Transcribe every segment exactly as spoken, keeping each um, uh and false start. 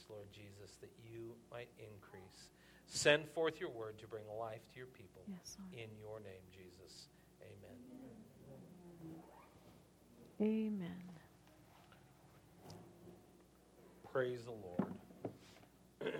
Lord Jesus, that you might increase. Send forth your word to bring life to your people. Yes, Lord. In your name, Jesus. Amen. Amen. Praise the Lord.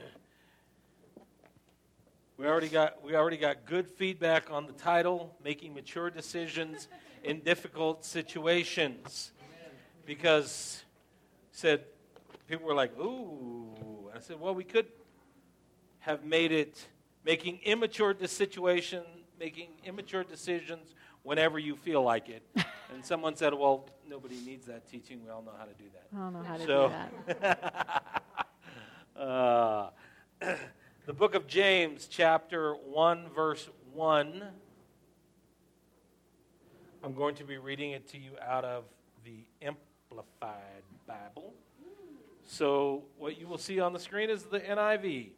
we already got we already got good feedback on the title, Making Mature Decisions in Difficult Situations. Because said people were like, ooh. I said, well, we could have made it making immature de- situation, making immature decisions whenever you feel like it. And someone said, well, nobody needs that teaching. We all know how to do that. I don't know how to so, do that. uh, the book of James, chapter one, verse one. I'm going to be reading it to you out of the Amplified Bible. So what you will see on the screen is the N I V.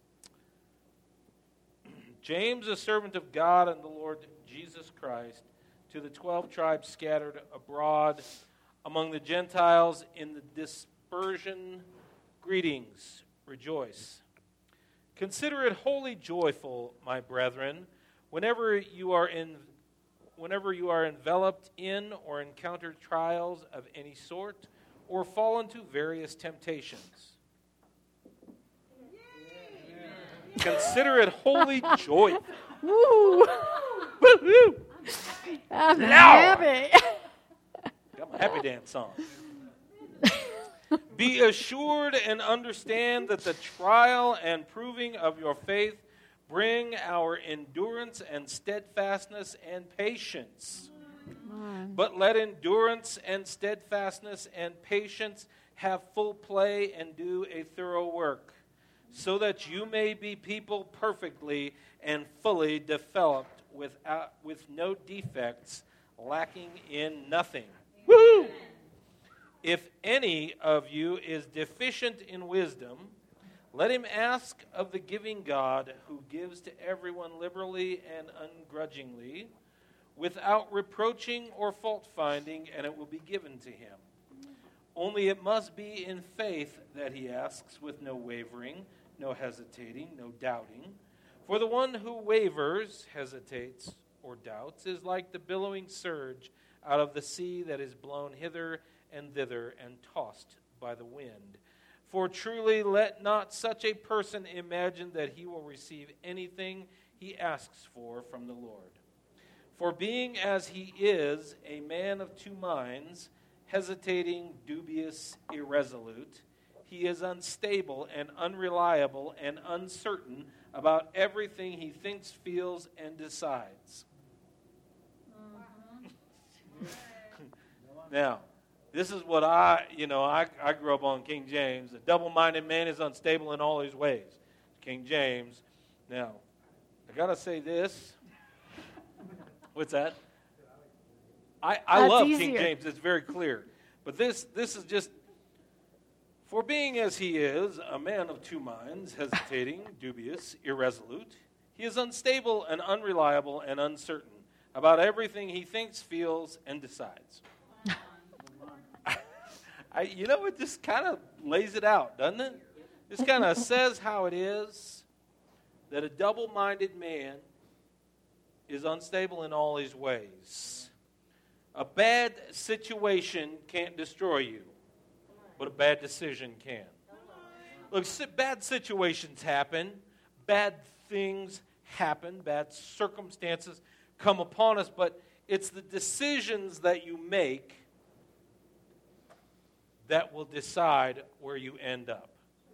James, a servant of God and the Lord Jesus Christ, to the twelve tribes scattered abroad among the Gentiles in the dispersion, greetings, rejoice. Consider it wholly joyful, my brethren, whenever you are in, whenever you are enveloped in or encounter trials of any sort, or fall into various temptations. Consider it wholly joyful. Woo! Woo-hoo! I'm Lord. happy. Got my happy dance on. Be assured and understand that the trial and proving of your faith bring our endurance and steadfastness and patience. But let endurance and steadfastness and patience have full play and do a thorough work, so that you may be people perfectly and fully developed without, with no defects, lacking in nothing. Woo! If any of you is deficient in wisdom, let him ask of the giving God, who gives to everyone liberally and ungrudgingly, without reproaching or fault-finding, and it will be given to him. Only it must be in faith that he asks, with no wavering, no hesitating, no doubting. For the one who wavers, hesitates, or doubts is like the billowing surge out of the sea that is blown hither and thither and tossed by the wind. For truly let not such a person imagine that he will receive anything he asks for from the Lord. For being as he is, a man of two minds, hesitating, dubious, irresolute, he is unstable and unreliable and uncertain about everything he thinks, feels, and decides. Uh-huh. Now, this is what I, you know, I, I grew up on King James. A double-minded man is unstable in all his ways. King James. Now, I got to say this. What's that? I, I love easier. King James. It's very clear. But this this is just, for being as he is, a man of two minds, hesitating, dubious, irresolute, he is unstable and unreliable and uncertain about everything he thinks, feels, and decides. I, you know, it just kind of lays it out, doesn't it? Just kind of says how it is that a double-minded man is unstable in all his ways. A bad situation can't destroy you, but a bad decision can. Look, bad situations happen, bad things happen, bad circumstances come upon us, but it's the decisions that you make that will decide where you end up.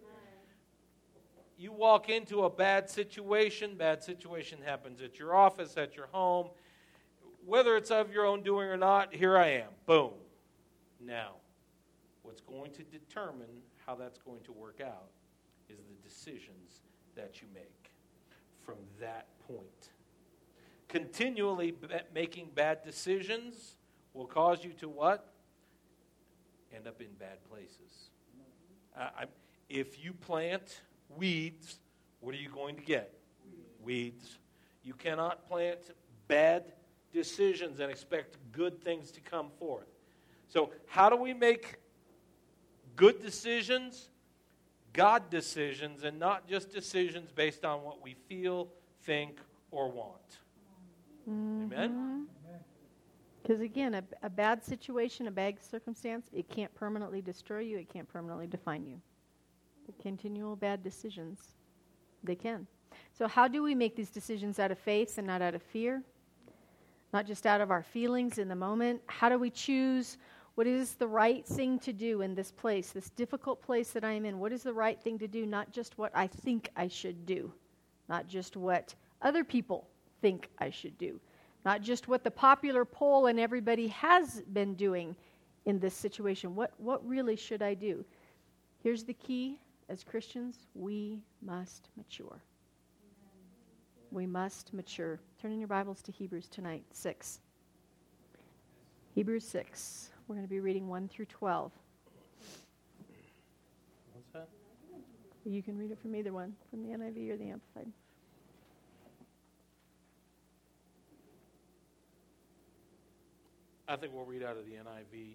You walk into a bad situation, bad situation happens at your office, at your home. Whether it's of your own doing or not, here I am. Boom. Now, what's going to determine how that's going to work out is the decisions that you make from that point. Continually b- making bad decisions will cause you to what? End up in bad places. Uh, I, if you plant weeds, what are you going to get? Weeds. You cannot plant bad decisions and expect good things to come forth. So how do we make good decisions? God decisions and not just decisions based on what we feel, think, or want. Mm-hmm. Amen? Because again, a, a bad situation, a bad circumstance, it can't permanently destroy you. It can't permanently define you. The continual bad decisions, they can. So how do we make these decisions out of faith and not out of fear? Not just out of our feelings in the moment. How do we choose what is the right thing to do in this place, this difficult place that I am in? What is the right thing to do? Not just what I think I should do. Not just what other people think I should do. Not just what the popular poll and everybody has been doing in this situation. What, what really should I do? Here's the key. As Christians, we must mature. We must mature. Turn in your Bibles to Hebrews tonight, six. Hebrews six. We're going to be reading one through twelve. What's that? You can read it from either one, from the N I V or the Amplified. I think we'll read out of the N I V.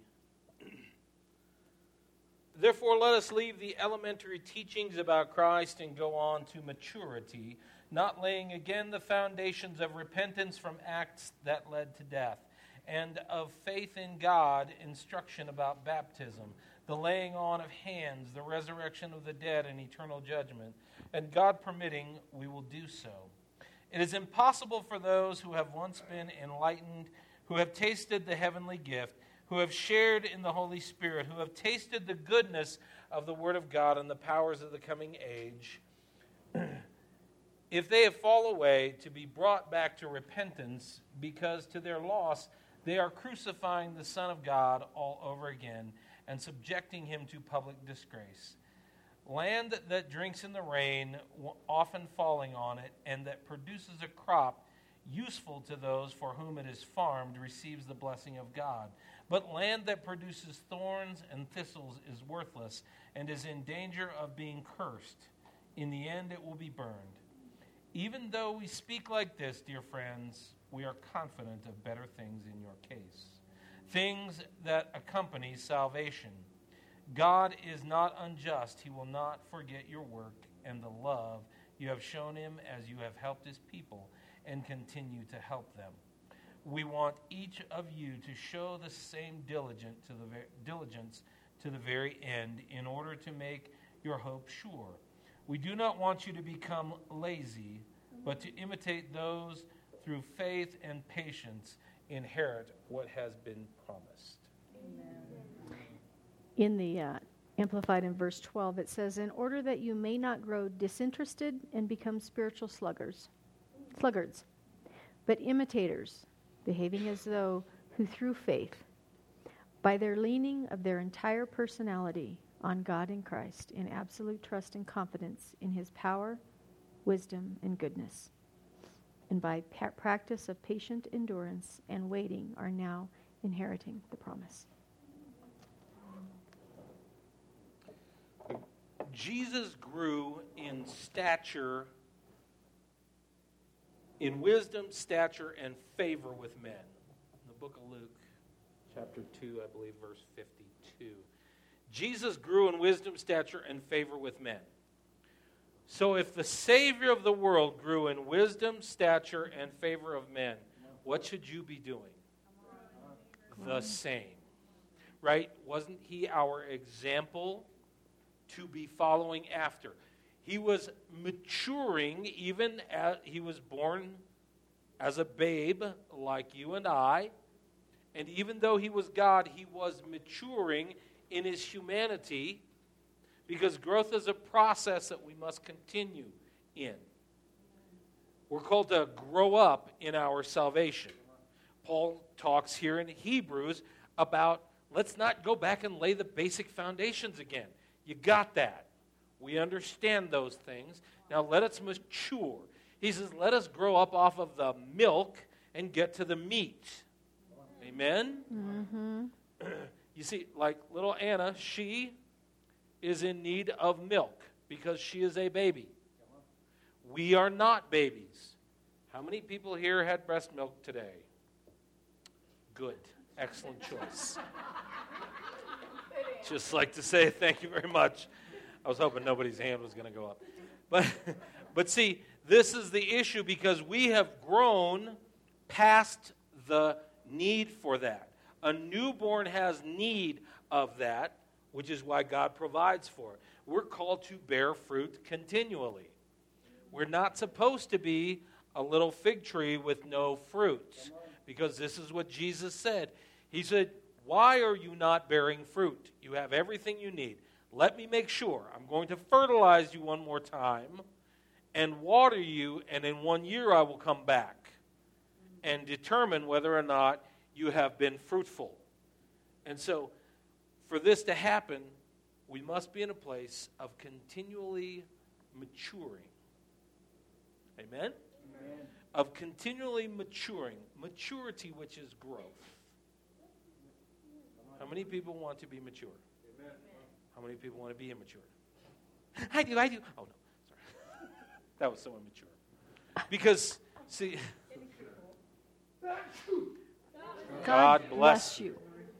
Therefore, let us leave the elementary teachings about Christ and go on to maturity, not laying again the foundations of repentance from acts that led to death, and of faith in God, instruction about baptism, the laying on of hands, the resurrection of the dead, and eternal judgment. And God permitting, we will do so. It is impossible for those who have once been enlightened, who have tasted the heavenly gift, who have shared in the Holy Spirit, who have tasted the goodness of the Word of God and the powers of the coming age, if they have fallen away, to be brought back to repentance, because to their loss they are crucifying the Son of God all over again and subjecting him to public disgrace. Land that drinks in the rain, often falling on it, and that produces a crop useful to those for whom it is farmed, receives the blessing of God. But land that produces thorns and thistles is worthless and is in danger of being cursed. In the end, it will be burned. Even though we speak like this, dear friends, we are confident of better things in your case, things that accompany salvation. God is not unjust. He will not forget your work and the love you have shown him as you have helped his people and continue to help them. We want each of you to show the same diligent to the ver- diligence to the very end in order to make your hope sure. We do not want you to become lazy, but to imitate those through faith and patience inherit what has been promised. Amen. In the uh, Amplified in verse twelve, it says, in order that you may not grow disinterested and become spiritual sluggards, sluggards, but imitators, behaving as though who through faith, by their leaning of their entire personality on God in Christ, in absolute trust and confidence in his power, wisdom, and goodness, and by pa- practice of patient endurance and waiting, are now inheriting the promise. Jesus grew in stature, in wisdom, stature, and favor with men. In the book of Luke, chapter two, I believe, verse fifty-two. Jesus grew in wisdom, stature, and favor with men. So if the Savior of the world grew in wisdom, stature, and favor of men, what should you be doing? The same. Right? Wasn't he our example to be following after? He was maturing even as he was born as a babe like you and I. And even though he was God, he was maturing in his humanity, because growth is a process that we must continue in. We're called to grow up in our salvation. Paul talks here in Hebrews about let's not go back and lay the basic foundations again. You got that. We understand those things. Now let us mature. He says, let us grow up off of the milk and get to the meat. Amen? Mm-hmm. You see, like little Anna, she is in need of milk because she is a baby. We are not babies. How many people here had breast milk today? Good. Excellent choice. Just like to say thank you very much. I was hoping nobody's hand was going to go up. But, but see, this is the issue because we have grown past the need for that. A newborn has need of that, which is why God provides for it. We're called to bear fruit continually. We're not supposed to be a little fig tree with no fruit, because this is what Jesus said. He said, why are you not bearing fruit? You have everything you need. Let me make sure. I'm going to fertilize you one more time and water you, and in one year I will come back and determine whether or not you have been fruitful. And so, for this to happen, we must be in a place of continually maturing. Amen? Amen. Of continually maturing. Maturity, which is growth. How many people want to be mature? Amen. How many people want to be immature? I do, I do. Oh, no, sorry. That was so immature. Because, see, God bless you.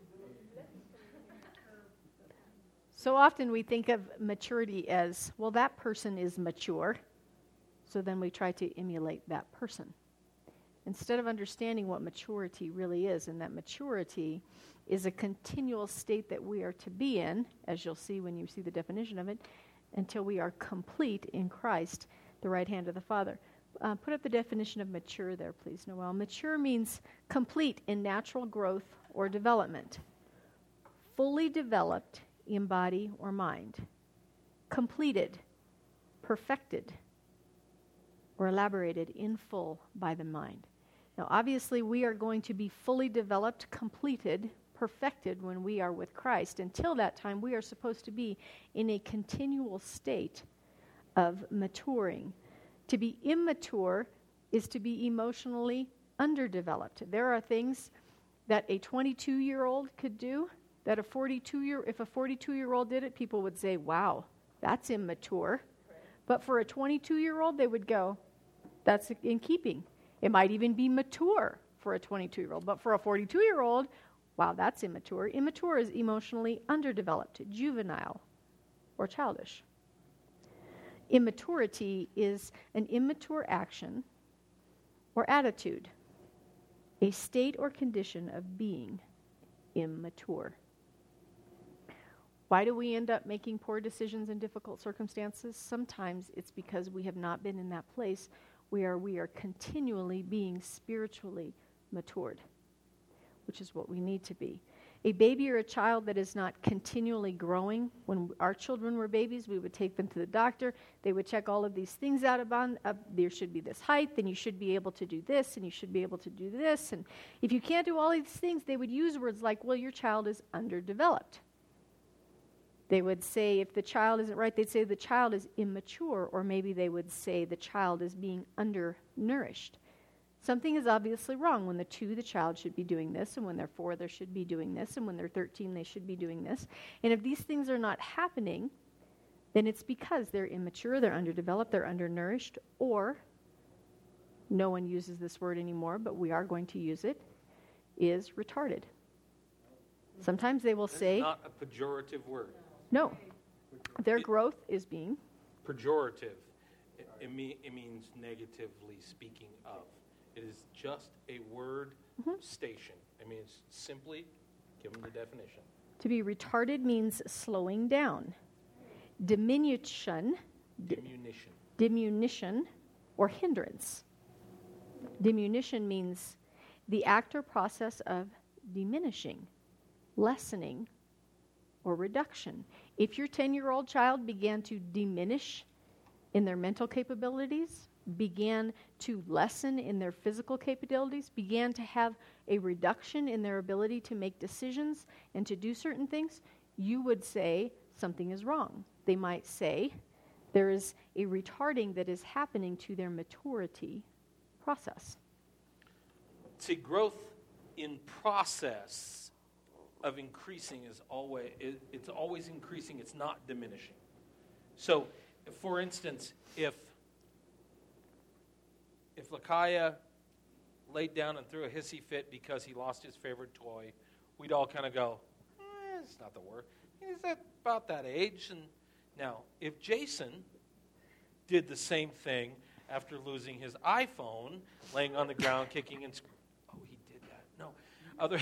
So often we think of maturity as, well, that person is mature, so then we try to emulate that person. Instead of understanding what maturity really is, and that maturity is a continual state that we are to be in, as you'll see when you see the definition of it, until we are complete in Christ, the right hand of the Father. Uh, put up the definition of mature there, please, Noel. Mature means complete in natural growth or development. Fully developed in body or mind. Completed, perfected, or elaborated in full by the mind. Now, obviously, we are going to be fully developed, completed, perfected when we are with Christ. Until that time, we are supposed to be in a continual state of maturing. To be immature is to be emotionally underdeveloped. There are things that a twenty-two-year-old could do that a forty-two-year if a forty-two-year-old did it, people would say, "Wow, that's immature." But for a twenty-two-year-old, they would go, "That's in keeping." It might even be mature for a twenty-two-year-old, but for a forty-two-year-old, wow, that's immature. Immature is emotionally underdeveloped, juvenile, or childish. Immaturity is an immature action or attitude, a state or condition of being immature. Why do we end up making poor decisions in difficult circumstances? Sometimes it's because we have not been in that place where we are continually being spiritually matured, which is what we need to be. A baby or a child that is not continually growing, when our children were babies, we would take them to the doctor. They would check all of these things out about, uh, there should be this height, then you should be able to do this, and you should be able to do this. And if you can't do all these things, they would use words like, well, your child is underdeveloped. They would say, if the child isn't right, they'd say the child is immature, or maybe they would say the child is being undernourished. Something is obviously wrong. When they're two, the child should be doing this, and when they're four, they should be doing this, and when they're thirteen, they should be doing this. And if these things are not happening, then it's because they're immature, they're underdeveloped, they're undernourished, or, no one uses this word anymore, but we are going to use it, is retarded. Sometimes they will That's say... not a pejorative word. No. Their growth is being... Pejorative. It, it, mean, it means negatively speaking of. It is just a word mm-hmm. station. I mean, it's simply, give them the definition. To be retarded means slowing down. Diminution. Diminution. Diminution or hindrance. Diminution means the act or process of diminishing, lessening, or reduction. If your ten-year-old child began to diminish in their mental capabilities, began to lessen in their physical capabilities, began to have a reduction in their ability to make decisions and to do certain things, you would say something is wrong. They might say there is a retarding that is happening to their maturity process. See, growth in process of increasing is always, it, it's always increasing, it's not diminishing. So, for instance, if If Lakaya laid down and threw a hissy fit because he lost his favorite toy, we'd all kind of go, eh, it's not the worst. He's at about that age, and Now, if Jason did the same thing after losing his iPhone, laying on the ground, kicking and screaming, oh, he did that. No. Other.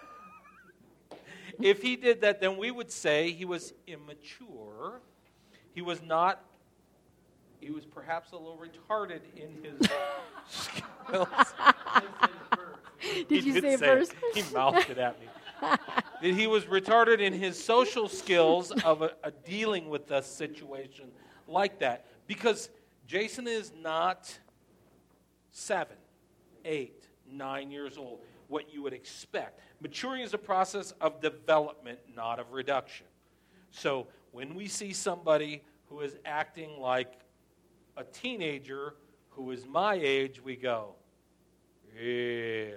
If he did that, then we would say he was immature. He was not, he was perhaps a little retarded in his skills. Did he you did say it say first? It. He mouthed it at me. That he was retarded in his social skills of a, a dealing with a situation like that. Because Jason is not seven, eight, nine years old, what you would expect. Maturing is a process of development, not of reduction. So when we see somebody who is acting like a teenager who is my age, we go, really?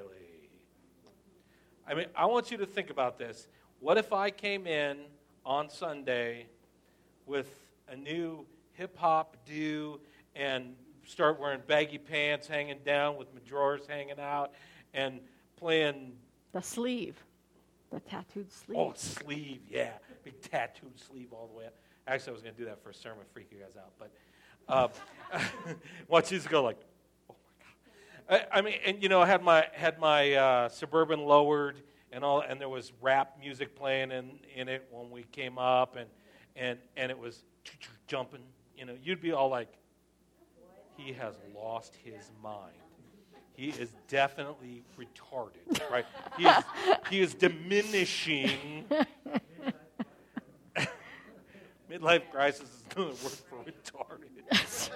I mean, I want you to think about this. What if I came in on Sunday with a new hip-hop do and start wearing baggy pants hanging down with my drawers hanging out and playing... The sleeve. The tattooed sleeve. Oh, sleeve, yeah. Big tattooed sleeve all the way up. Actually, I was going to do that for a sermon, freak you guys out. But uh, watch these go like, oh, my God. I, I mean, and, you know, I had my, had my uh, Suburban lowered and all, and there was rap music playing in, in it when we came up, and, and, and it was jumping. You know, you'd be all like, he has lost his mind. He is definitely retarded, right? He is, he is diminishing. Midlife crisis is doing work for retarded.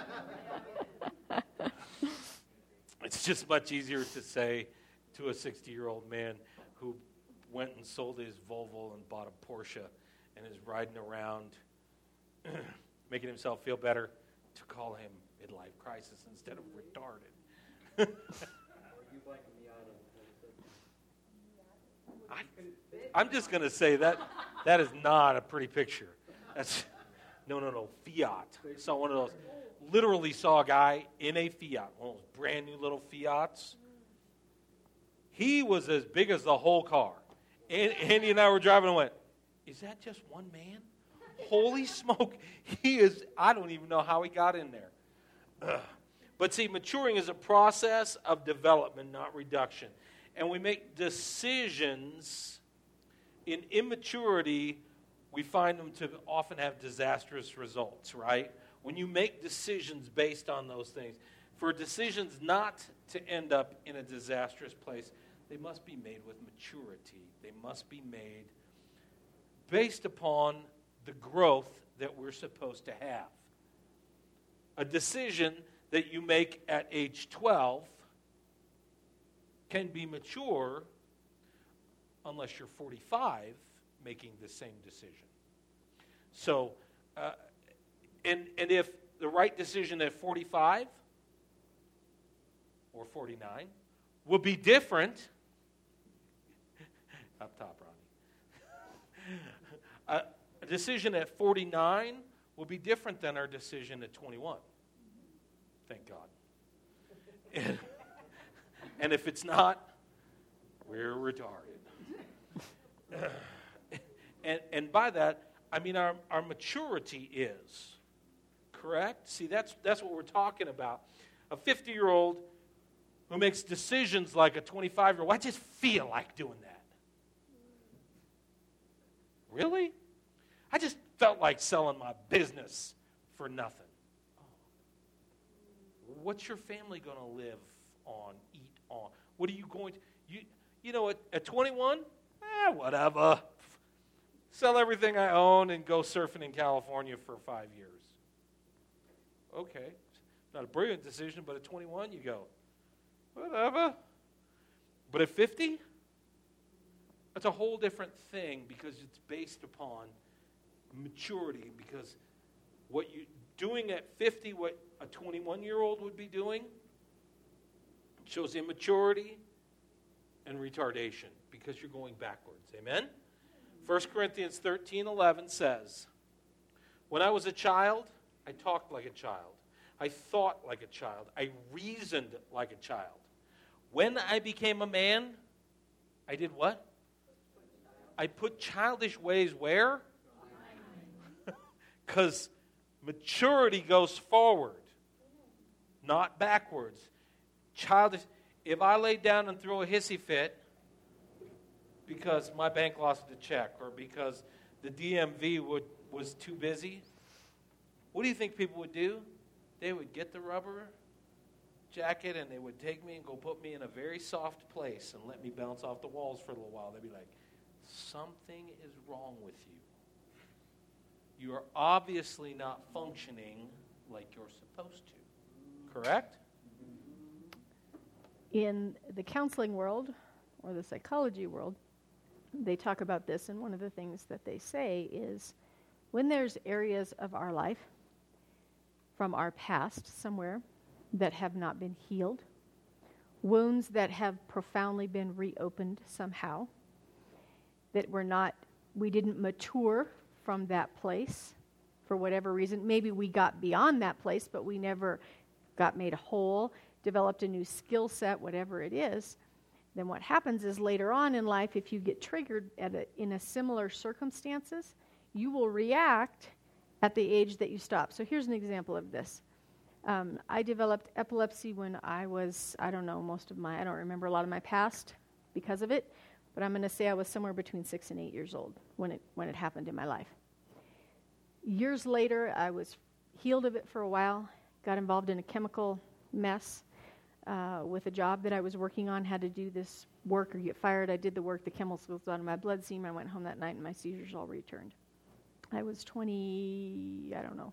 It's just much easier to say to a sixty-year-old man who went and sold his Volvo and bought a Porsche and is riding around making himself feel better, to call him midlife crisis instead of retarded. I, I'm just going to say that that is not a pretty picture. That's no, no, no. Fiat. I saw one of those. Literally saw a guy in a Fiat, one of those brand new little Fiats. He was as big as the whole car. And Andy and I were driving and went, "Is that just one man? Holy smoke! He is. I don't even know how he got in there." Ugh. But see, maturing is a process of development, not reduction. And we make decisions. In immaturity, we find them to often have disastrous results, right? When you make decisions based on those things, for decisions not to end up in a disastrous place, they must be made with maturity. They must be made based upon the growth that we're supposed to have. A decision that you make at age twelve can be mature unless you're forty-five making the same decision. So, uh, and, and if the right decision at forty-five or forty-nine will be different, up top, Ronnie, uh, a decision at forty-nine will be different than our decision at twenty-one. Thank God. And, and if it's not, we're retarded. and, and by that, I mean our, our maturity is. Correct? See, that's, that's what we're talking about. A fifty-year-old who makes decisions like a twenty-five-year-old, I just feel like doing that. Really? I just felt like selling my business for nothing. What's your family going to live on, eat on? What are you going to, you you know, at, at twenty-one, eh, whatever. Sell everything I own and go surfing in California for five years. Okay. Not a brilliant decision, but at twenty-one you go, whatever. But at fifty, that's a whole different thing because it's based upon maturity, because what you doing at fifty, what a twenty-one-year-old would be doing, shows immaturity and retardation because you're going backwards. Amen? First Corinthians thirteen eleven says, "When I was a child, I talked like a child. I thought like a child. I reasoned like a child. When I became a man, I did what? I put childish ways where? Because maturity goes forward, not backwards. Childish. If I lay down and throw a hissy fit because my bank lost a check or because the D M V would, was too busy, what do you think people would do? They would get the rubber jacket and they would take me and go put me in a very soft place and let me bounce off the walls for a little while. They'd be like, something is wrong with you. You are obviously not functioning like you're supposed to. Correct? In the counseling world or the psychology world, they talk about this, and one of the things that they say is when there's areas of our life from our past somewhere that have not been healed, wounds that have profoundly been reopened somehow, that we're not, we didn't mature from that place for whatever reason. Maybe we got beyond that place, but we never got made whole, developed a new skill set, whatever it is. Then what happens is later on in life, if you get triggered at a, in a similar circumstances, you will react at the age that you stop. So here's an example of this. Um, I developed epilepsy when I was, I don't know, most of my, I don't remember a lot of my past because of it, but I'm going to say I was somewhere between six and eight years old when it when it happened in my life. Years later, I was healed of it for a while, got involved in a chemical mess uh, with a job that I was working on, had to do this work or get fired. I did the work, the chemicals was out of my blood seam. I went home that night and my seizures all returned. I was twenty, I don't know.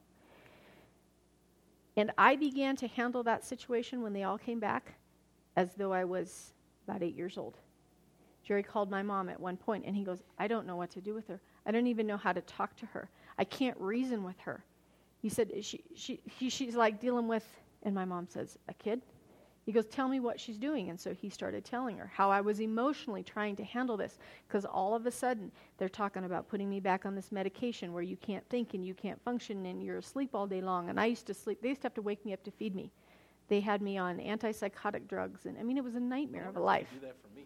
And I began to handle that situation when they all came back as though I was about eight years old. Jerry called my mom at one point and he goes, I don't know what to do with her. I don't even know how to talk to her. I can't reason with her. He said, she, she, he, she's like dealing with, and my mom says, a kid? He goes, tell me what she's doing. And so he started telling her how I was emotionally trying to handle this, because all of a sudden they're talking about putting me back on this medication where you can't think and you can't function and you're asleep all day long. And I used to sleep. They used to have to wake me up to feed me. They had me on antipsychotic drugs. And I mean, it was a nightmare of a life. Do that for me.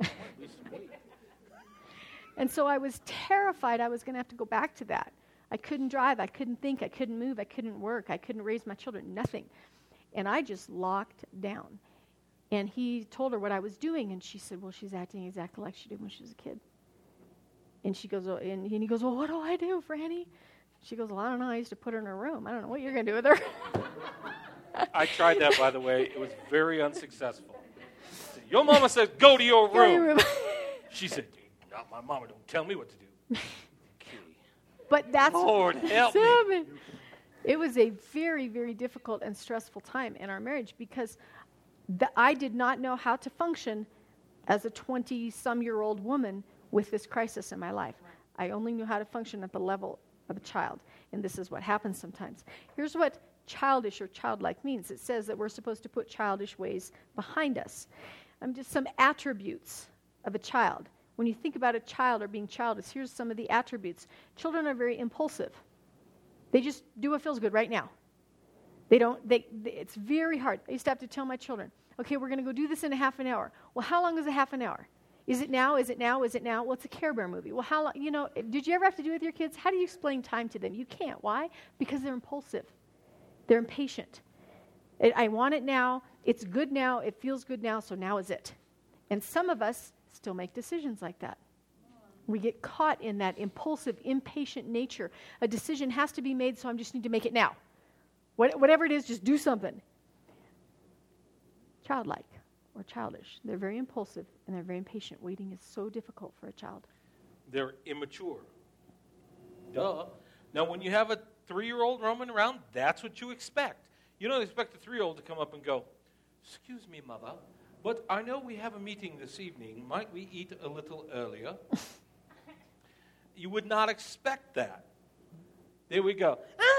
And so I was terrified I was going to have to go back to that. I couldn't drive. I couldn't think. I couldn't move. I couldn't work. I couldn't raise my children. Nothing. And I just locked down. And he told her what I was doing, and she said, well, she's acting exactly like she did when she was a kid. And she goes, oh, and he goes, well, what do I do, Franny? She goes, well, I don't know. I used to put her in her room. I don't know what you're going to do with her. I tried that, by the way. It was very unsuccessful. Your mama says, go to your room. Your room. She said, not my mama. Don't tell me what to do. Okay. But that's Lord, help me. It was a very, very difficult and stressful time in our marriage because the, I did not know how to function as a twenty-some-year-old woman with this crisis in my life. I only knew how to function at the level of a child, and this is what happens sometimes. Here's what childish or childlike means. It says that we're supposed to put childish ways behind us. Um, just some attributes of a child. When you think about a child or being childish, here's some of the attributes. Children are very impulsive. They just do what feels good right now. They don't, they, they it's very hard. I used to have to tell my children, okay, we're going to go do this in a half an hour. Well, how long is a half an hour? Is it now? Is it now? Is it now? Well, it's a Care Bear movie. Well, how long, you know, did you ever have to do it with your kids? How do you explain time to them? You can't. Why? Because they're impulsive. They're impatient. It, I want it now. It's good now. It feels good now, so now is it. And some of us still make decisions like that. We get caught in that impulsive, impatient nature. A decision has to be made, so I just need to make it now. What, whatever it is, just do something. Childlike or childish. They're very impulsive and they're very impatient. Waiting is so difficult for a child. They're immature. Duh. Now, when you have a three-year-old roaming around, that's what you expect. You don't expect a three-year-old to come up and go, excuse me, mother, but I know we have a meeting this evening. Might we eat a little earlier? You would not expect that. There we go.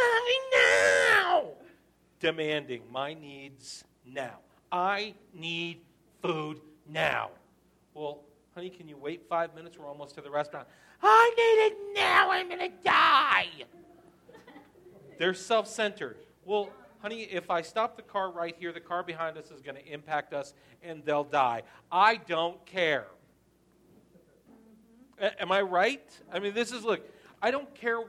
I now! Demanding my needs now. I need food now. Well, honey, can you wait five minutes? We're almost to the restaurant. I need it now. I'm going to die. They're self-centered. Well, honey, if I stop the car right here, the car behind us is going to impact us, and they'll die. I don't care. A- am I right? I mean, this is, look, I don't care what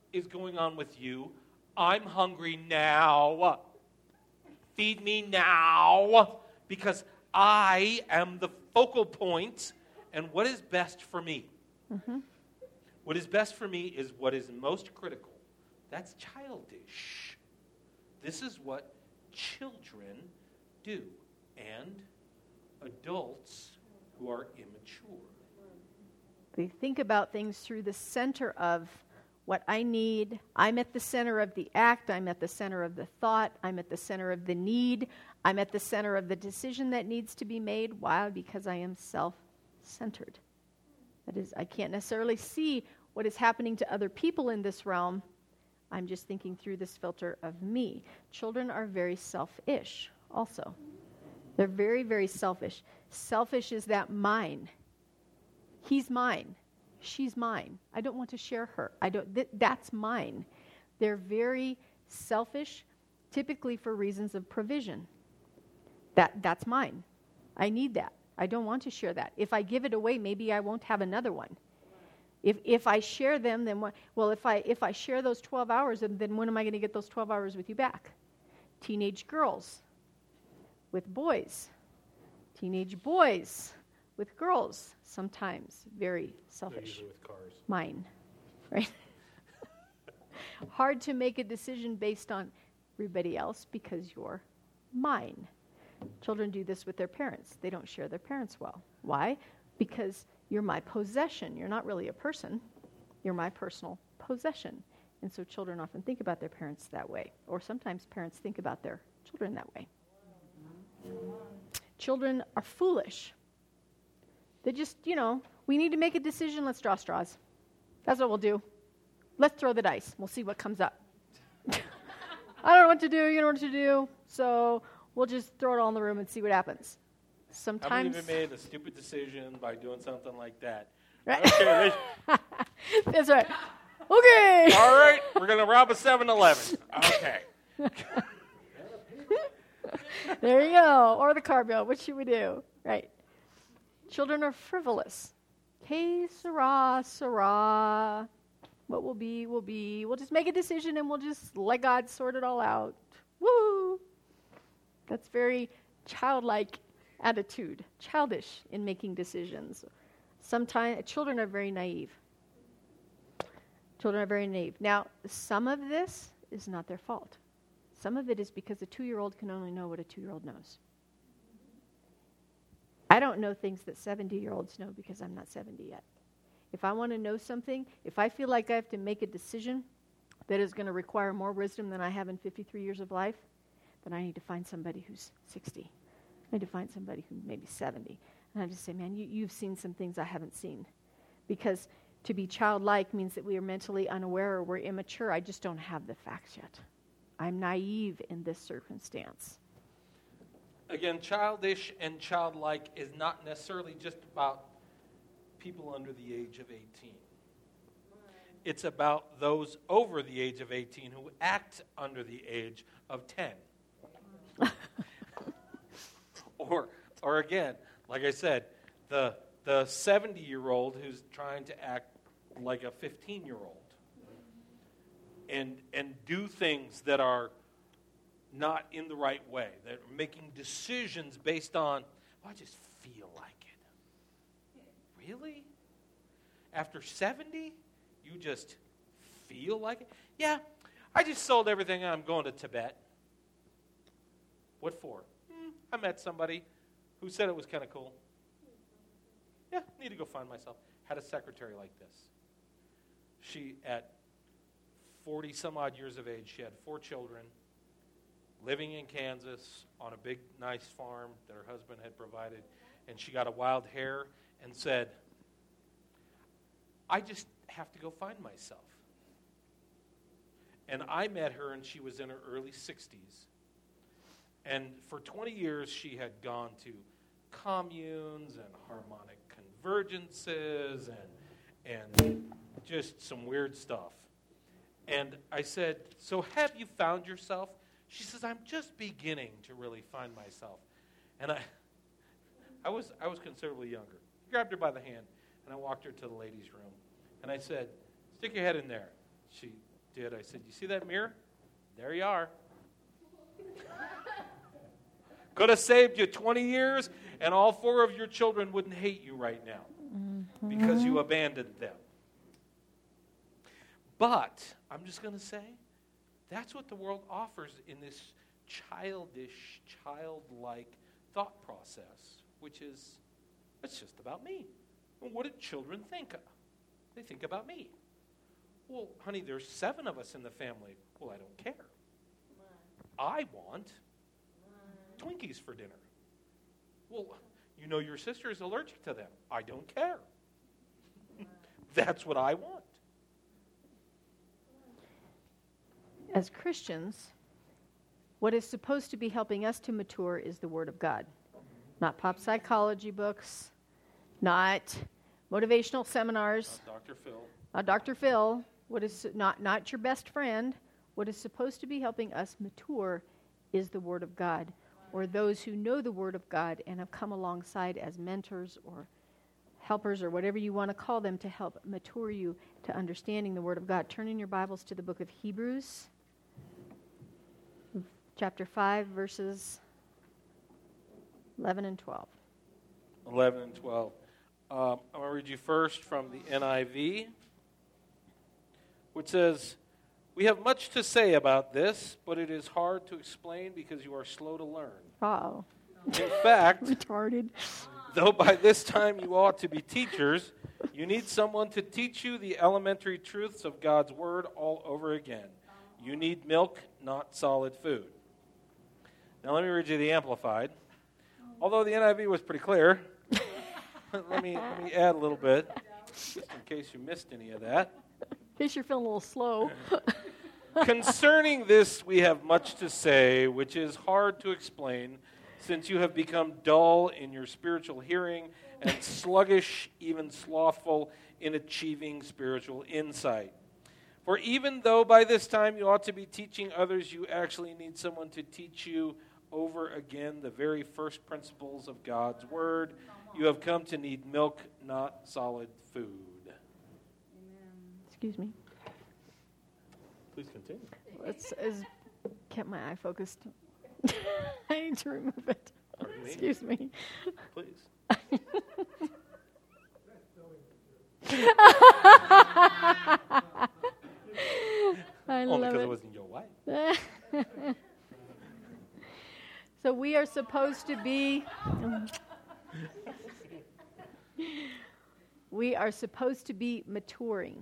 is going on with you? I'm hungry now. Feed me now, because I am the focal point, and what is best for me? Mm-hmm. What is best for me is what is most critical. That's childish. This is what children do, and adults who are immature. They think about things through the center of what I need. I'm at the center of the act. I'm at the center of the thought. I'm at the center of the need. I'm at the center of the decision that needs to be made. Why? Because I am self-centered. That is, I can't necessarily see what is happening to other people in this realm. I'm just thinking through this filter of me. Children are very selfish also. They're very, very selfish. Selfish is that mine. He's mine. She's mine. I don't want to share her. I don't. Th- that's mine. They're very selfish, typically for reasons of provision. That that's mine. I need that. I don't want to share that. If I give it away, maybe I won't have another one. If if I share them, then what? Well, if I if I share those twelve hours, then when am I going to get those twelve hours with you back? Teenage girls with boys. Teenage boys with girls, sometimes very selfish. Usually with cars. Mine, right? Hard to make a decision based on everybody else because you're mine. Children do this with their parents. They don't share their parents well. Why? Because you're my possession. You're not really a person. You're my personal possession. And so children often think about their parents that way. Or sometimes parents think about their children that way. Children are foolish. They just, you know, we need to make a decision, let's draw straws. That's what we'll do. Let's throw the dice. We'll see what comes up. I don't know what to do, you know what to do, so we'll just throw it all in the room and see what happens. Sometimes... I've even made a stupid decision by doing something like that. Right? Okay. That's right. Okay. All right, we're going to rob a seven eleven. Okay. There you go. Or the car bill. What should we do? Right. Children are frivolous. Hey, Sarah, Sarah. What will be, will be. We'll just make a decision and we'll just let God sort it all out. Woo! That's very childlike attitude. Childish in making decisions. Sometimes children are very naive. Children are very naive. Now, some of this is not their fault. Some of it is because a two-year-old can only know what a two-year-old knows. I don't know things that seventy-year-olds know because I'm not seventy yet. If I want to know something, if I feel like I have to make a decision that is going to require more wisdom than I have in fifty-three years of life, then I need to find somebody who's sixty. I need to find somebody who maybe seventy. And I just say, man, you, you've seen some things I haven't seen. Because to be childlike means that we are mentally unaware or we're immature. I just don't have the facts yet. I'm naive in this circumstance. Again, childish and childlike is not necessarily just about people under the age of eighteen. It's about those over the age of eighteen who act under the age of ten. or, or again, like I said, the the seventy-year-old who's trying to act like a fifteen-year-old and and do things that are not in the right way. They're making decisions based on, oh, I just feel like it. Really? After seventy, you just feel like it? Yeah, I just sold everything and I'm going to Tibet. What for? Hmm, I met somebody who said it was kind of cool. Yeah, need to go find myself. Had a secretary like this. She, at forty some odd years of age, she had four children, living in Kansas on a big, nice farm that her husband had provided, and she got a wild hair and said, I just have to go find myself. And I met her, and she was in her early sixties. And for twenty years, she had gone to communes and harmonic convergences and, and just some weird stuff. And I said, so have you found yourself? She says, I'm just beginning to really find myself. And I I was I was considerably younger. I grabbed her by the hand, and I walked her to the ladies' room. And I said, stick your head in there. She did. I said, you see that mirror? There you are. Could have saved you twenty years, and all four of your children wouldn't hate you right now mm-hmm. because you abandoned them. But, I'm just going to say, that's what the world offers in this childish, childlike thought process, which is, it's just about me. And what do children think of? They think about me. Well, honey, there's seven of us in the family. Well, I don't care. I want Twinkies for dinner. Well, you know your sister is allergic to them. I don't care. That's what I want. As Christians, what is supposed to be helping us to mature is the Word of God. Not pop psychology books, not motivational seminars. Not Doctor Phil. Not Doctor Phil. What is not, not your best friend. What is supposed to be helping us mature is the Word of God, or those who know the Word of God and have come alongside as mentors or helpers or whatever you want to call them to help mature you to understanding the Word of God. Turn in your Bibles to the book of Hebrews, chapter five, verses eleven and twelve. eleven and twelve. Um, I'm going to read you first from the N I V, which says, we have much to say about this, but it is hard to explain because you are slow to learn. Oh. In fact, retarded. Though by this time you ought to be teachers, you need someone to teach you the elementary truths of God's Word all over again. You need milk, not solid food. Now let me read you the Amplified. Although the N I V was pretty clear, let me let me add a little bit, just in case you missed any of that. In case you're feeling a little slow. Concerning this, we have much to say, which is hard to explain, since you have become dull in your spiritual hearing and sluggish, even slothful, in achieving spiritual insight. For even though by this time you ought to be teaching others, you actually need someone to teach you over again the very first principles of God's Word. You have come to need milk, not solid food. Excuse me. Please continue. It's, it's kept my eye focused. I need to remove it. Pardon me? Excuse me. Please. I Only love because it. it wasn't your wife. So we are supposed to be... we are supposed to be maturing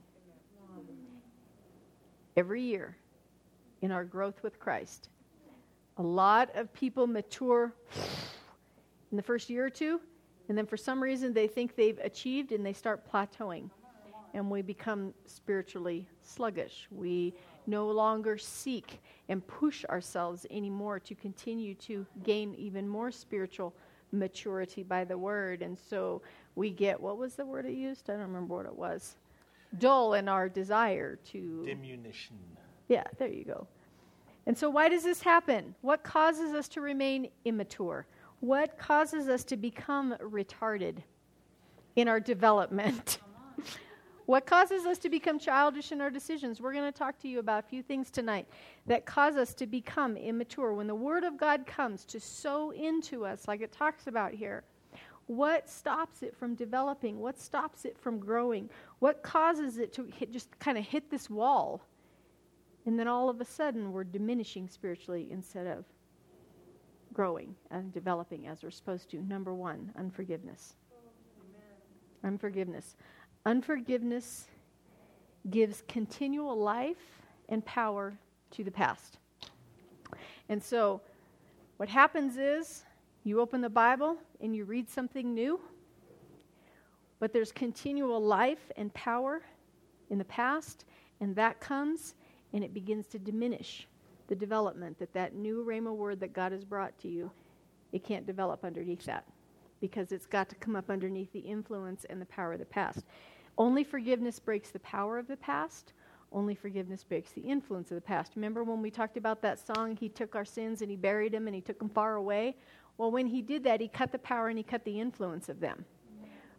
every year in our growth with Christ. A lot of people mature in the first year or two, and then for some reason they think they've achieved and they start plateauing. And we become spiritually sluggish. We no longer seek and push ourselves anymore to continue to gain even more spiritual maturity by the Word. And so we get, what was the word it used? I don't remember what it was. Dull in our desire to... Diminution. Yeah, there you go. And so why does this happen? What causes us to remain immature? What causes us to become retarded in our development? What causes us to become childish in our decisions? We're going to talk to you about a few things tonight that cause us to become immature. When the Word of God comes to sow into us, like it talks about here, what stops it from developing? What stops it from growing? What causes it to hit, just kind of hit this wall? And then all of a sudden, we're diminishing spiritually instead of growing and developing as we're supposed to. Number one, unforgiveness. Amen. Unforgiveness. Unforgiveness gives continual life and power to the past. And so what happens is you open the Bible and you read something new, but there's continual life and power in the past, and that comes and it begins to diminish the development that that new Rhema word that God has brought to you, it can't develop underneath that because it's got to come up underneath the influence and the power of the past. Only forgiveness breaks the power of the past. Only forgiveness breaks the influence of the past. Remember when we talked about that song, He took our sins and He buried them and He took them far away? Well, when He did that, He cut the power and He cut the influence of them.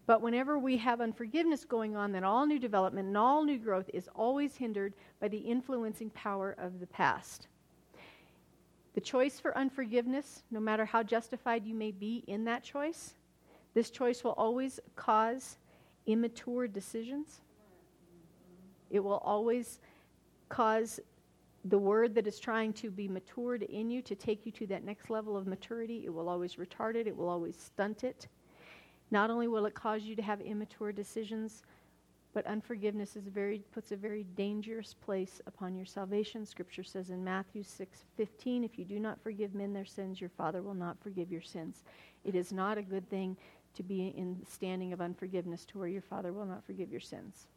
But whenever we have unforgiveness going on, then all new development and all new growth is always hindered by the influencing power of the past. The choice for unforgiveness, no matter how justified you may be in that choice, this choice will always cause immature decisions. It will always cause the word that is trying to be matured in you to take you to that next level of maturity. It will always retard it. It will always stunt it. Not only will it cause you to have immature decisions, but unforgiveness is very puts a very dangerous place upon your salvation. Scripture says in Matthew six fifteen, if you do not forgive men their sins, your Father will not forgive your sins. It is not a good thing to be in standing of unforgiveness to where your Father will not forgive your sins.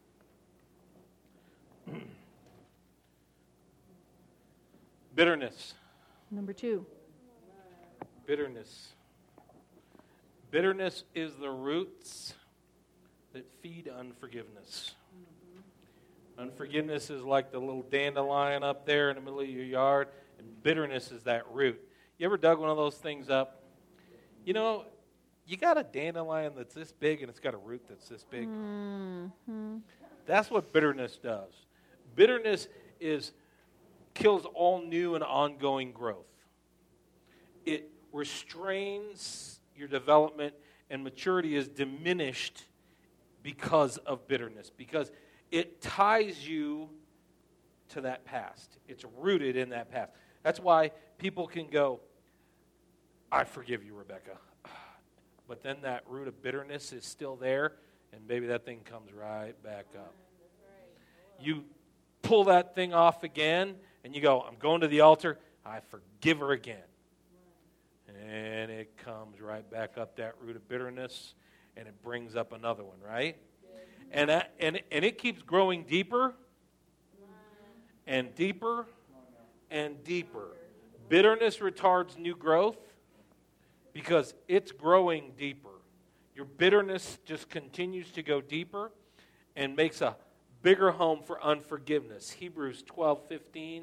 Bitterness. Number two. Bitterness. Bitterness is the roots that feed unforgiveness. Mm-hmm. Unforgiveness is like the little dandelion up there in the middle of your yard, and bitterness is that root. You ever dug one of those things up? You know, you got a dandelion that's this big and it's got a root that's this big. Mm-hmm. That's what bitterness does. Bitterness is kills all new and ongoing growth. It restrains your development, and maturity is diminished because of bitterness, because it ties you to that past. It's rooted in that past. That's why people can go, I forgive you, Rebecca. But then that root of bitterness is still there, and maybe that thing comes right back up. You pull that thing off again, and you go, I'm going to the altar, I forgive her again. And it comes right back up that root of bitterness, and it brings up another one, right? And that, and and it keeps growing deeper, and deeper, and deeper. Bitterness retards new growth because it's growing deeper. Your bitterness just continues to go deeper and makes a bigger home for unforgiveness. Hebrews twelve fifteen.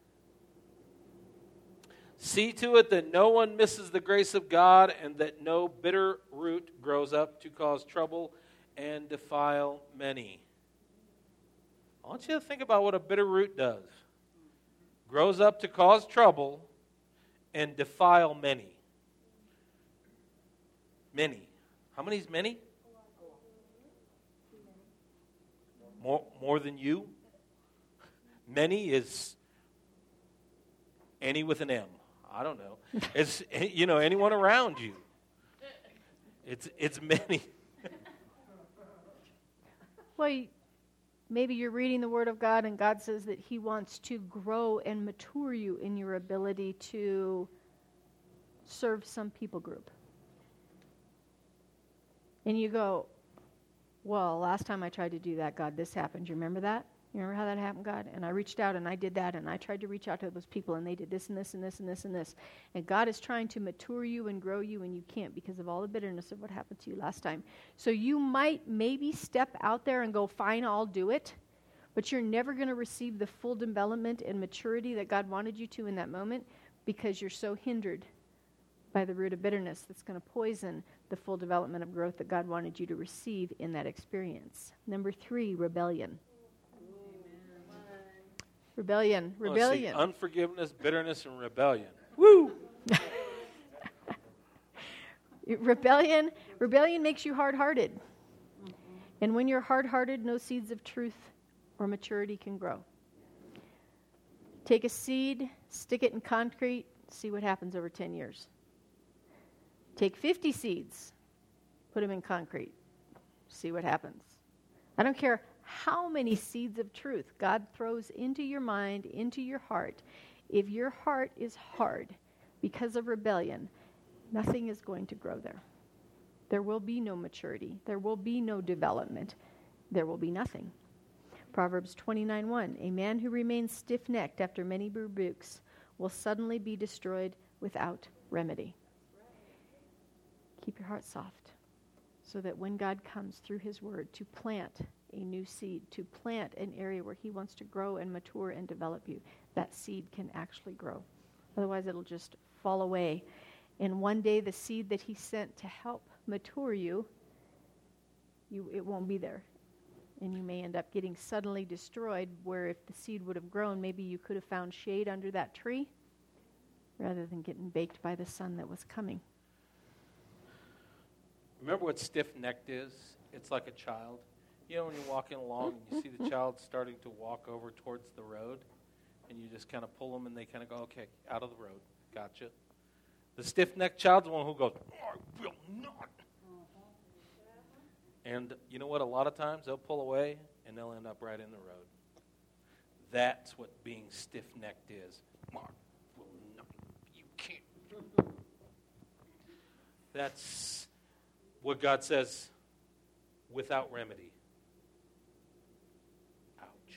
See to it that no one misses the grace of God and that no bitter root grows up to cause trouble and defile many. I want you to think about what a bitter root does. Grows up to cause trouble and defile many. Many. How many is many? More, more than you? Many is any with an M. I don't know. It's, you know, anyone around you. It's it's many. Well, maybe you're reading the Word of God and God says that He wants to grow and mature you in your ability to serve some people group. And you go, well, last time I tried to do that, God, this happened. Do you remember that? You remember how that happened, God? And I reached out and I did that and I tried to reach out to those people and they did this and this and this and this and this. And God is trying to mature you and grow you and you can't because of all the bitterness of what happened to you last time. So you might maybe step out there and go, fine, I'll do it. But you're never going to receive the full development and maturity that God wanted you to in that moment because you're so hindered by the root of bitterness that's going to poison the full development of growth that God wanted you to receive in that experience. Number three, rebellion. Rebellion, rebellion. Unforgiveness, bitterness, and rebellion. Woo! rebellion, rebellion makes you hard-hearted. Mm-hmm. And when you're hard-hearted, no seeds of truth or maturity can grow. Take a seed, stick it in concrete, see what happens over ten years. Take fifty seeds, put them in concrete, see what happens. I don't care how many seeds of truth God throws into your mind, into your heart. If your heart is hard because of rebellion, nothing is going to grow there. There will be no maturity. There will be no development. There will be nothing. Proverbs twenty-nine one, a man who remains stiff-necked after many rebukes will suddenly be destroyed without remedy. Keep your heart soft so that when God comes through His word to plant a new seed, to plant an area where He wants to grow and mature and develop you, that seed can actually grow. Otherwise, it'll just fall away. And one day, the seed that He sent to help mature you you it won't be there. And you may end up getting suddenly destroyed, where if the seed would have grown, maybe you could have found shade under that tree rather than getting baked by the sun that was coming. Remember what stiff-necked is? It's like a child. You know when you're walking along and you see the child starting to walk over towards the road, and you just kind of pull them and they kind of go, okay, out of the road. Gotcha. The stiff-necked child's the one who goes, I will not. And you know what? A lot of times they'll pull away and they'll end up right in the road. That's what being stiff-necked is. Mark will not. You can't. That's what God says, without remedy. Ouch.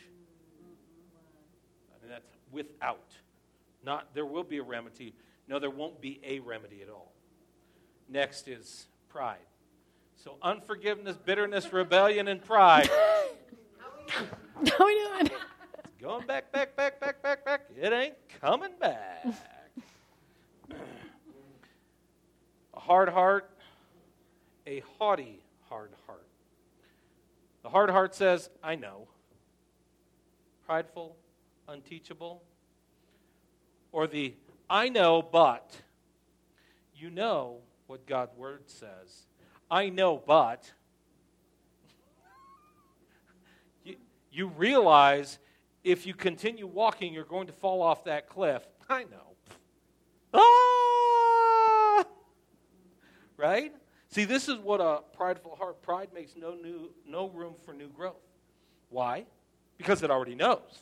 I mean, that's without. Not there will be a remedy. No, there won't be a remedy at all. Next is pride. So unforgiveness, bitterness, rebellion, and pride. How we doing? It's going back, back, back, back, back, back. It ain't coming back. A hard heart, a haughty hard heart. The hard heart says, I know. Prideful, unteachable. Or the I know, but you know what God's word says. I know, but you, you realize if you continue walking, you're going to fall off that cliff. I know. Ah! Right? See, this is what a prideful heart. Pride makes no new, no room for new growth. Why? Because it already knows.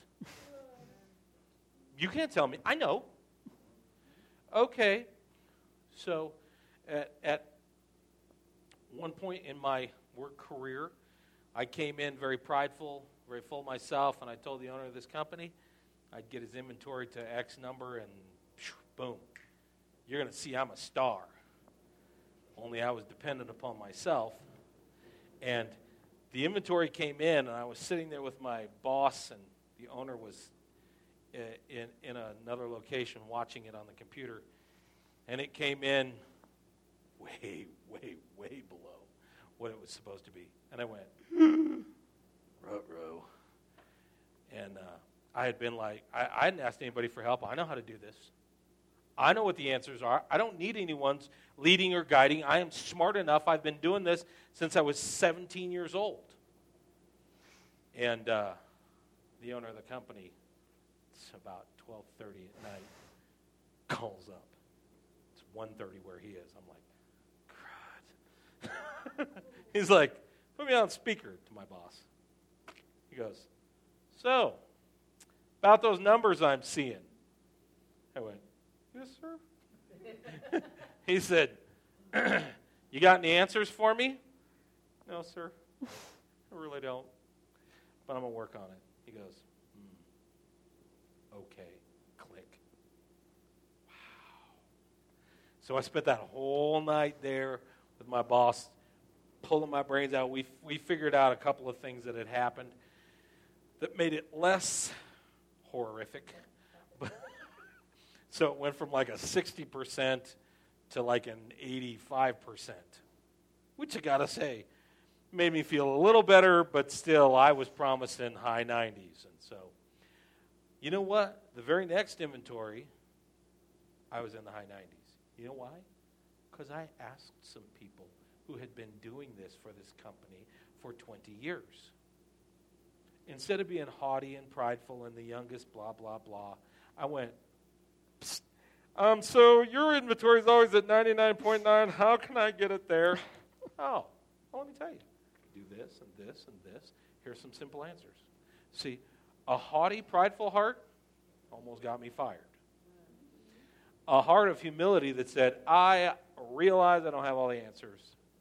You can't tell me. I know. Okay. So, at, at one point in my work career, I came in very prideful, very full of myself, and I told the owner of this company I'd get his inventory to X number, and boom, you're going to see I'm a star. Only I was dependent upon myself. And the inventory came in, and I was sitting there with my boss, and the owner was in, in another location watching it on the computer. And it came in way, way, way below what it was supposed to be. And I went, ruh-roh. And uh, I had been like, I, I hadn't asked anybody for help. I know how to do this. I know what the answers are. I don't need anyone's leading or guiding. I am smart enough. I've been doing this since I was seventeen years old. And uh, the owner of the company, it's about twelve thirty at night, calls up. It's one thirty where he is. I'm like, crud. He's like, put me on speaker to my boss. He goes, so, about those numbers I'm seeing. I went, yes, sir. He said, you got any answers for me? No, sir. I really don't. But I'm going to work on it. He goes, hmm. Okay, click. Wow. So I spent that whole night there with my boss, pulling my brains out. We we figured out a couple of things that had happened that made it less horrific. So it went from like a sixty percent to like an eighty-five percent, which I got to say made me feel a little better, but still I was promised in high nineties. And so, you know what? The very next inventory, I was in the high nineties. You know why? Because I asked some people who had been doing this for this company for twenty years. Instead of being haughty and prideful and the youngest, blah, blah, blah, I went, Psst. Um, so your inventory is always at ninety-nine point nine. How can I get it there? Oh, well, let me tell you. Do this and this and this. Here's some simple answers. See, a haughty, prideful heart almost got me fired. A heart of humility that said, I realize I don't have all the answers,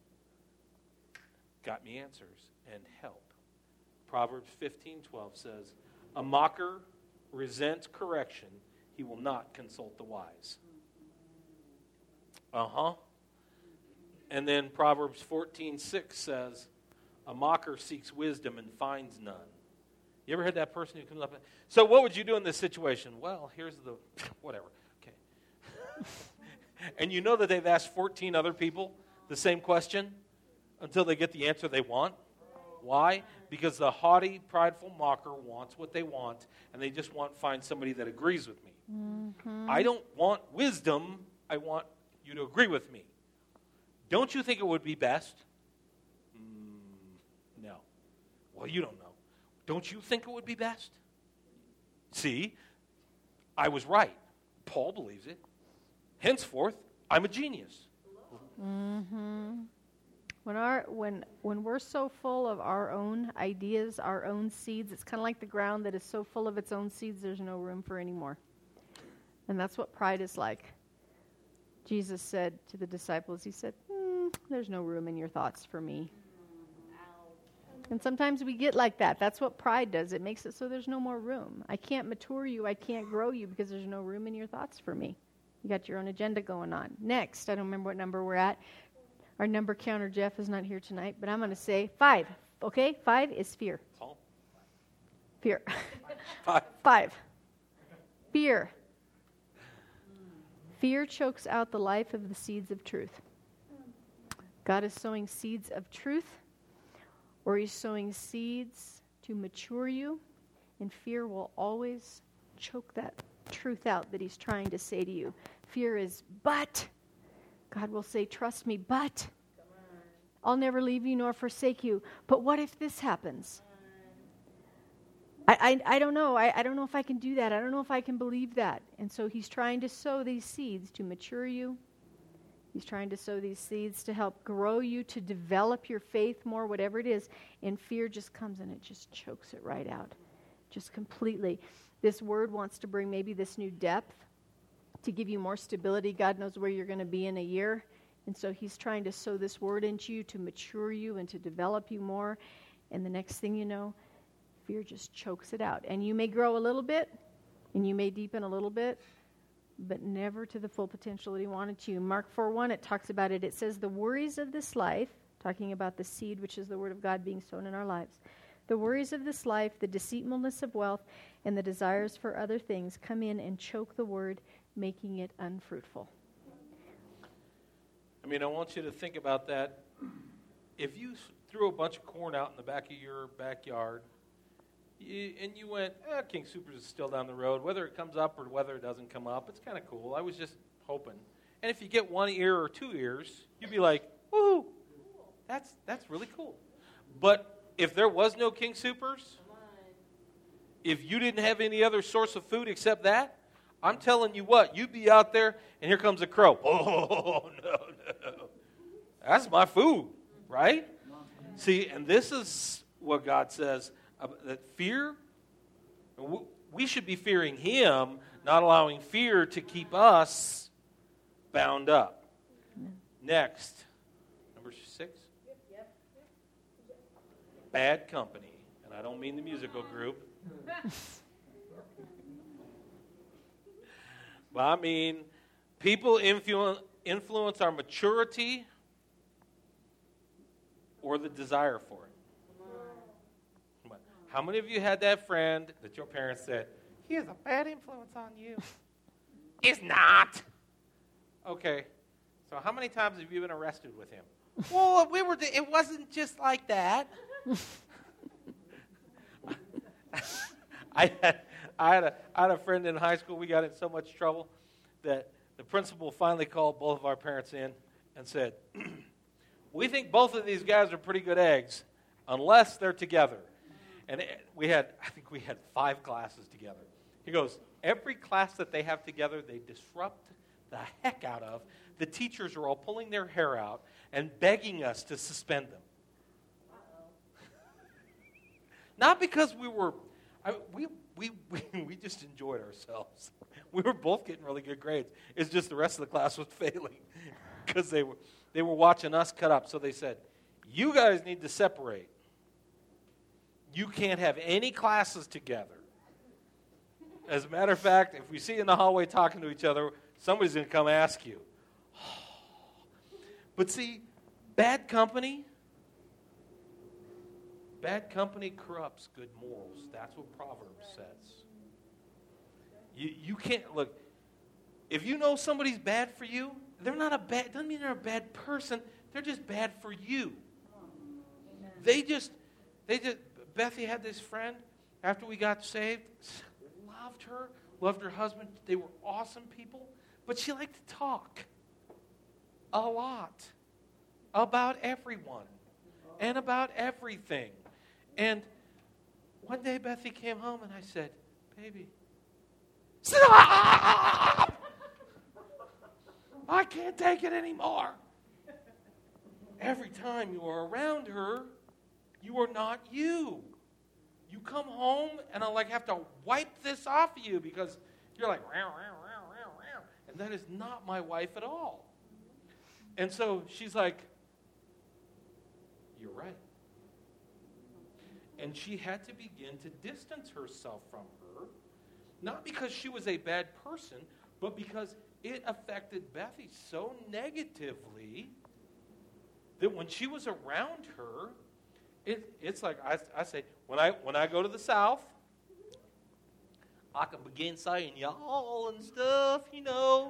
got me answers and help. Proverbs fifteen twelve says, a mocker resents correction. He will not consult the wise. Uh-huh. And then Proverbs fourteen six says, a mocker seeks wisdom and finds none. You ever had that person who comes up and, so what would you do in this situation? Well, here's the, whatever. Okay. And you know that they've asked fourteen other people the same question? until they get the answer they want. Why? Because the haughty, prideful mocker wants what they want, and they just want to find somebody that agrees with me. Mm-hmm. I don't want wisdom. I want you to agree with me. Don't you think it would be best? Mm, no. Well, you don't know. Don't you think it would be best? See, I was right. Paul believes it. Henceforth, I'm a genius. Mm-hmm. When our when when we're so full of our own ideas, our own seeds, it's kind of like the ground that is so full of its own seeds, there's no room for any more. And that's what pride is like. Jesus said to the disciples, he said, mm, there's no room in your thoughts for me. And sometimes we get like that. That's what pride does. It makes it so there's no more room. I can't mature you. I can't grow you because there's no room in your thoughts for me. You got your own agenda going on. Next, I don't remember what number we're at. Our number counter, Jeff, is not here tonight, but I'm going to say five. Okay? Five is fear. Fear. Five. Five. Fear. Fear chokes out the life of the seeds of truth. God is sowing seeds of truth, or he's sowing seeds to mature you, and fear will always choke that truth out that he's trying to say to you. Fear is, but... God will say, trust me, but I'll never leave you nor forsake you. But what if this happens? I, I, I don't know. I, I don't know if I can do that. I don't know if I can believe that. And so he's trying to sow these seeds to mature you. He's trying to sow these seeds to help grow you, to develop your faith more, whatever it is. And fear just comes and it just chokes it right out, just completely. This word wants to bring maybe this new depth, to give you more stability. God knows where you're going to be in a year. And so he's trying to sow this word into you to mature you and to develop you more. And the next thing you know, fear just chokes it out. And you may grow a little bit, and you may deepen a little bit, but never to the full potential that he wanted to. Mark four one, it talks about it. It says, the worries of this life, talking about the seed, which is the word of God being sown in our lives, the worries of this life, the deceitfulness of wealth, and the desires for other things come in and choke the word, making it unfruitful. I mean, I want you to think about that. If you threw a bunch of corn out in the back of your backyard, you, and you went, eh, King Soopers is still down the road, whether it comes up or whether it doesn't come up, it's kind of cool. I was just hoping. And if you get one ear or two ears, you'd be like, woohoo, that's, that's really cool. But if there was no King Soopers, if you didn't have any other source of food except that, I'm telling you what, you'd be out there, and here comes a crow. Oh, no, no. That's my food, right? See, and this is what God says, uh, that fear, we should be fearing him, not allowing fear to keep us bound up. Next, number six. Bad company, and I don't mean the musical group. But I mean, people influ- influence our maturity or the desire for it. How many of you had that friend that your parents said, he has a bad influence on you? It's not. Okay, so how many times have you been arrested with him? Well, we were. It wasn't just like that. I had. I had, a, I had a friend in high school. We got in so much trouble that the principal finally called both of our parents in and said, we think both of these guys are pretty good eggs unless they're together. And it, we had, I think we had five classes together. He goes, every class that they have together, they disrupt the heck out of. The teachers are all pulling their hair out and begging us to suspend them. Not because we were, I, we We, we we just enjoyed ourselves. We were both getting really good grades. It's just the rest of the class was failing because they were they were watching us cut up. So they said, you guys need to separate. You can't have any classes together. As a matter of fact, if we see you in the hallway talking to each other, somebody's going to come ask you. But see, bad company... Bad company corrupts good morals. That's what Proverbs says. You you can't, look, if you know somebody's bad for you, they're not a bad, doesn't mean they're a bad person. They're just bad for you. they just, they just, Bethy had this friend after we got saved, loved her, loved her husband. They were awesome people, but she liked to talk a lot about everyone and about everything. And one day Bethy came home and I said, baby, stop! I can't take it anymore. Every time you are around her, you are not you. You come home and I like have to wipe this off of you because you're like, row, row, row, row, row. And that is not my wife at all. And so she's like, you're right. And she had to begin to distance herself from her, not because she was a bad person, but because it affected Bethy so negatively that when she was around her, it, it's like I, I say, when I when I go to the South, I can begin saying y'all and stuff, you know.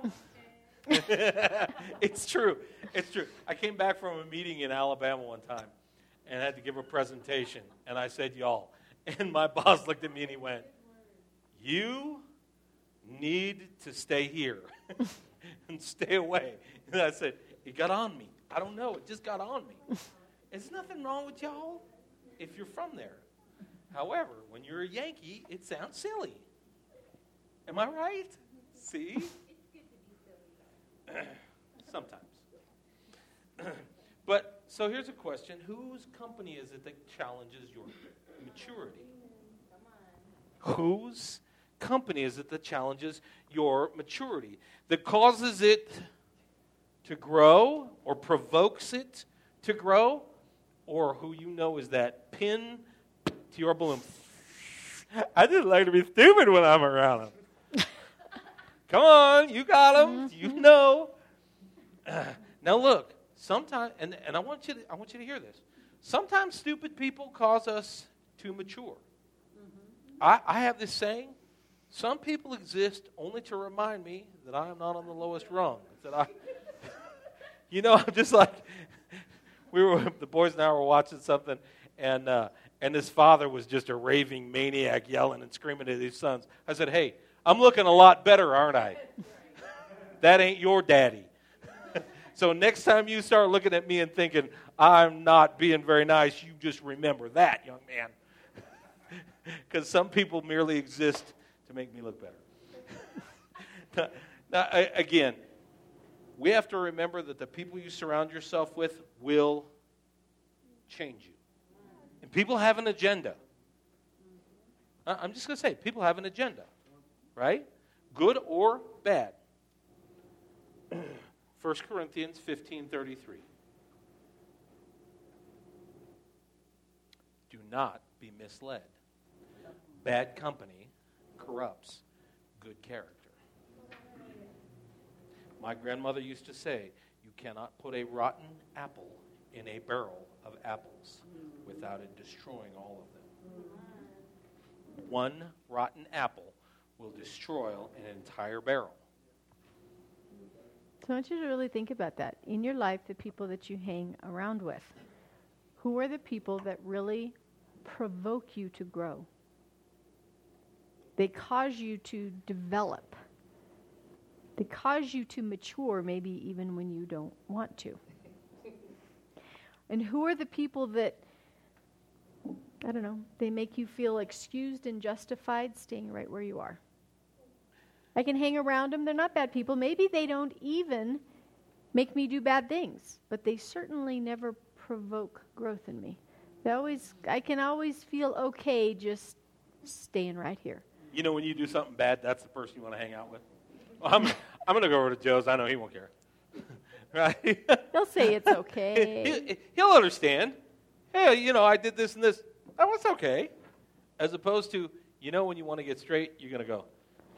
It's true. It's true. I came back from a meeting in Alabama one time and had to give a presentation, and I said y'all. And my boss looked at me and he went, you need to stay here and stay away. And I said, it got on me. I don't know. It just got on me. There's nothing wrong with y'all if you're from there. However, when you're a Yankee, it sounds silly. Am I right? See? Sometimes. But, so here's a question. Whose company is it that challenges your maturity? Whose company is it that challenges your maturity? That causes it to grow or provokes it to grow? Or who you know is that pin to your balloon? I just like to be stupid when I'm around them. Come on, you got them. You know. Uh, now look, sometimes, and, and I want you to, I want you to hear this. Sometimes stupid people cause us to mature. Mm-hmm. I, I have this saying: some people exist only to remind me that I am not on the lowest rung. That I, you know, I'm just like we were. The boys and I were watching something, and uh, and his father was just a raving maniac, yelling and screaming at his sons. I said, "Hey, I'm looking a lot better, aren't I? That ain't your daddy." So next time you start looking at me and thinking, I'm not being very nice, you just remember that, young man. Because some people merely exist to make me look better. now, now, I, again, we have to remember that the people you surround yourself with will change you. And people have an agenda. I'm just going to say, people have an agenda, right? Good or bad. First Corinthians fifteen thirty-three. Do not be misled. Bad company corrupts good character. My grandmother used to say, you cannot put a rotten apple in a barrel of apples without it destroying all of them. One rotten apple will destroy an entire barrel. So I want you to really think about that. In your life, the people that you hang around with, who are the people that really provoke you to grow? They cause you to develop. They cause you to mature, maybe even when you don't want to. And who are the people that, I don't know, they make you feel excused and justified staying right where you are? I can hang around them. They're not bad people. Maybe they don't even make me do bad things, but they certainly never provoke growth in me. They always, I can always feel okay just staying right here. You know, when you do something bad, that's the person you want to hang out with. Well, I'm, I'm going to go over to Joe's. I know he won't care. Right? He'll say it's okay. he, he'll understand. Hey, you know, I did this and this. Oh, it's okay. As opposed to, you know, when you want to get straight, you're going to go,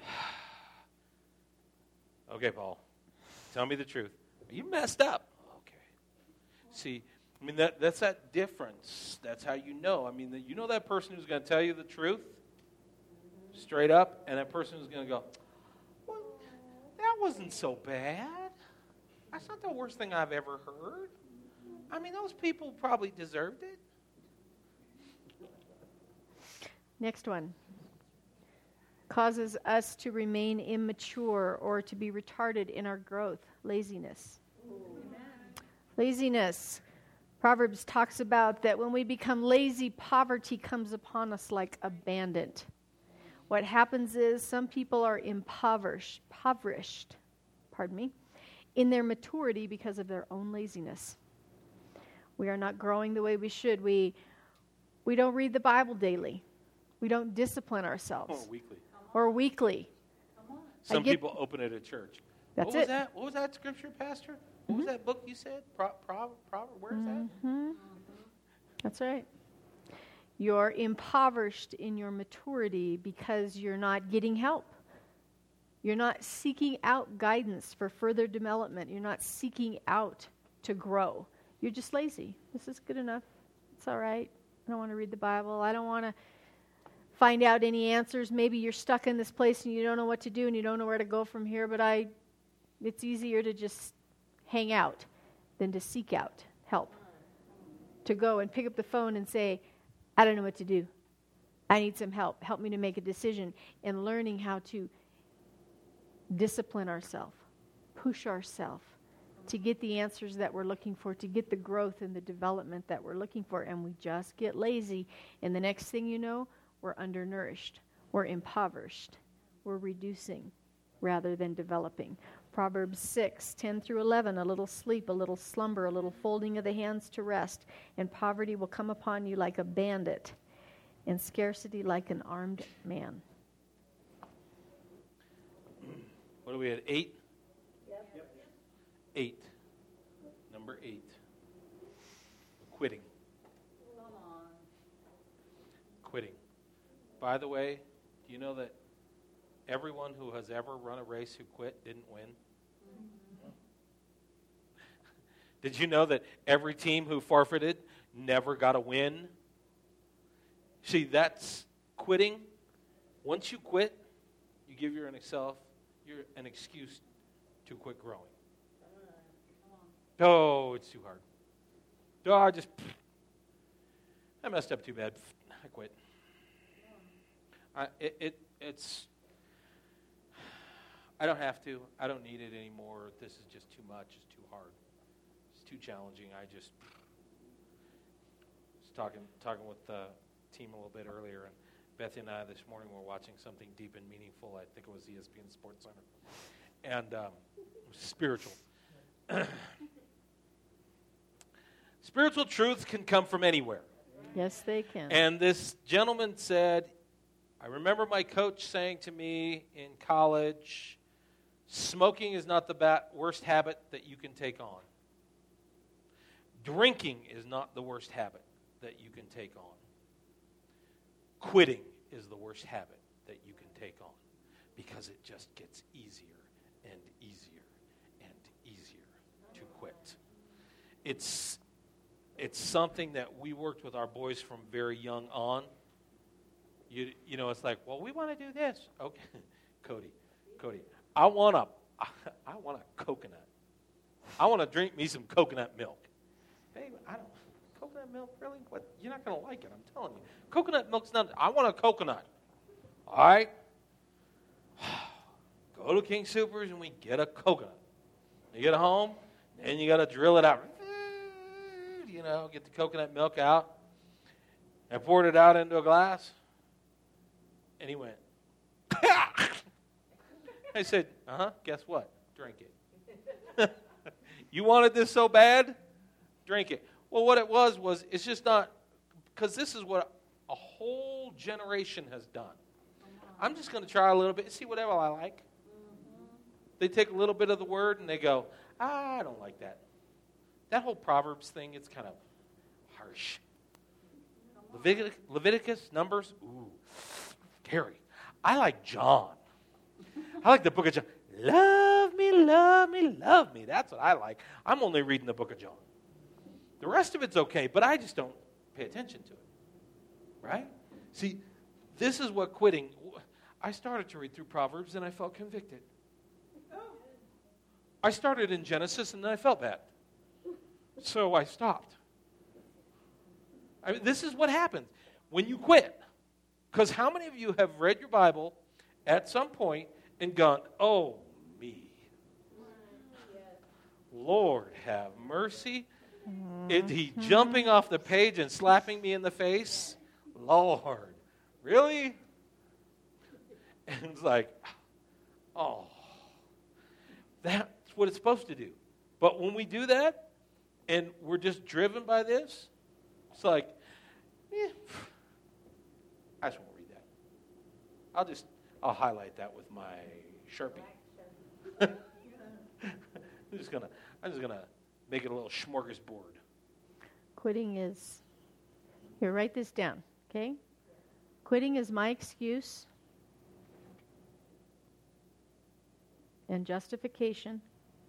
okay, Paul, tell me the truth. You messed up. Okay. See, I mean, that that's that difference. That's how you know. I mean, the, you know that person who's going to tell you the truth straight up, and that person who's going to go, well, that wasn't so bad. That's not the worst thing I've ever heard. I mean, those people probably deserved it. Next one. Causes us to remain immature or to be retarded in our growth. Laziness. Amen. Laziness. Proverbs talks about that when we become lazy, poverty comes upon us like a bandit. What happens is some people are impoverished, impoverished, pardon me, in their maturity because of their own laziness. We are not growing the way we should. We we don't read the Bible daily. We don't discipline ourselves. Or weekly. Or weekly. Some get, people open it at church. That's what it. was that? What was that scripture, Pastor? What Mm-hmm. was that book you said? Pro, pro, pro, where's mm-hmm. that? That's right. You're impoverished in your maturity because you're not getting help. You're not seeking out guidance for further development. You're not seeking out to grow. You're just lazy. This is good enough. It's all right. I don't want to read the Bible. I don't want to find out any answers. Maybe you're stuck in this place and you don't know what to do and you don't know where to go from here, but I, it's easier to just hang out than to seek out help. To go and pick up the phone and say, I don't know what to do. I need some help. Help me to make a decision. And learning how to discipline ourselves, push ourselves to get the answers that we're looking for, to get the growth and the development that we're looking for. And we just get lazy. And the next thing you know, we're undernourished. We're impoverished. We're reducing rather than developing. Proverbs six, ten through eleven, a little sleep, a little slumber, a little folding of the hands to rest, and poverty will come upon you like a bandit, and scarcity like an armed man. What are we at, eight? Yep. Yep. Eight. Number eight. Quitting. Come on. Quitting. By the way, do you know that everyone who has ever run a race who quit didn't win? Mm-hmm. Did you know that every team who forfeited never got a win? See, that's quitting. Once you quit, you give yourself you're an excuse to quit growing. Oh, it's too hard. Oh, I just, I messed up too bad. I quit. I, it, it, it's, I don't have to. I don't need it anymore. This is just too much. It's too hard. It's too challenging. I just was talking talking with the team a little bit earlier, and Bethany and I this morning were watching something deep and meaningful. I think it was E S P N Sports Center, and um, it was spiritual. Spiritual truths can come from anywhere. Yes, they can. And this gentleman said, I remember my coach saying to me in college, smoking is not the bat- worst habit that you can take on. Drinking is not the worst habit that you can take on. Quitting is the worst habit that you can take on because it just gets easier and easier and easier to quit. It's it's something that we worked with our boys from very young on. You you know, it's like, well, we want to do this. Okay, Cody, Cody, I want a I want a coconut. I want to drink me some coconut milk. Hey, I don't. Coconut milk, really? What? You're not going to like it, I'm telling you. Coconut milk's not, I want a coconut. All right? Go to King Soopers and we get a coconut. You get it home, and you got to drill it out. You know, get the coconut milk out. I poured it out into a glass, and he went, I said, uh-huh, guess what? Drink it. You wanted this so bad? Drink it. Well, what it was, was it's just not, because this is what a whole generation has done. I'm just going to try a little bit and see whatever I like. Mm-hmm. They take a little bit of the word and they go, ah, I don't like that. That whole Proverbs thing, it's kind of harsh. Leviticus, Leviticus, Numbers, ooh, Terry. I like John. I like the book of John. Love me, love me, love me. That's what I like. I'm only reading the book of John. The rest of it's okay, but I just don't pay attention to it. Right? See, this is what quitting. I started to read through Proverbs and I felt convicted. I started in Genesis and then I felt bad. So I stopped. I mean, this is what happens when you quit. Because how many of you have read your Bible at some point and gone, oh, me. Lord, have mercy. Mm-hmm. Is he jumping off the page and slapping me in the face? Lord, really? And it's like, oh, that's what it's supposed to do. But when we do that, and we're just driven by this, it's like, eh, I just won't read that. I'll just, I'll highlight that with my Sharpie. I'm just gonna, I'm just gonna make it a little smorgasbord. Quitting is, here, write this down, okay? Quitting is my excuse and justification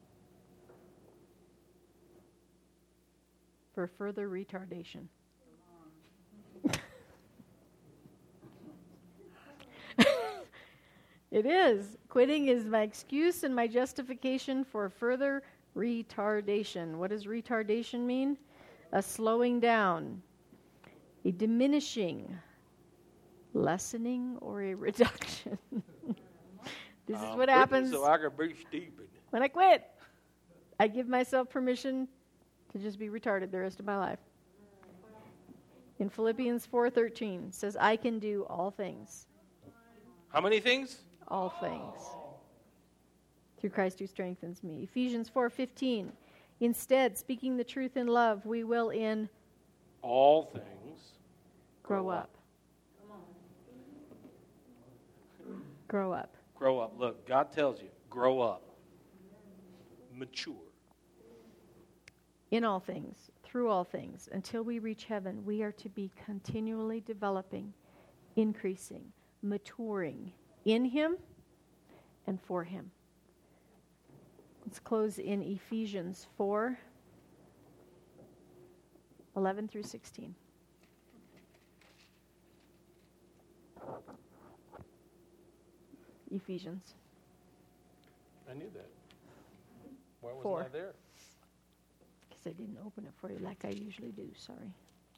for further retardation. It is. Quitting is my excuse and my justification for further retardation. What does retardation mean? A slowing down, a diminishing, lessening, or a reduction. This is I'm what happens so I can be stupid. when I quit. I give myself permission to just be retarded the rest of my life. In Philippians four thirteen, it says, I can do all things. How many things? All things. Through Christ who strengthens me. Ephesians four fifteen, instead, speaking the truth in love, we will in all things grow, grow up. Come on. Grow up. Grow up. Look, God tells you, grow up. Mature. In all things, through all things, until we reach heaven, we are to be continually developing, increasing, maturing in Him and for Him. Let's close in Ephesians four, eleven through sixteen. Ephesians. I knew that. Why wasn't Four. I there? Because I didn't open it for you like I usually do. Sorry.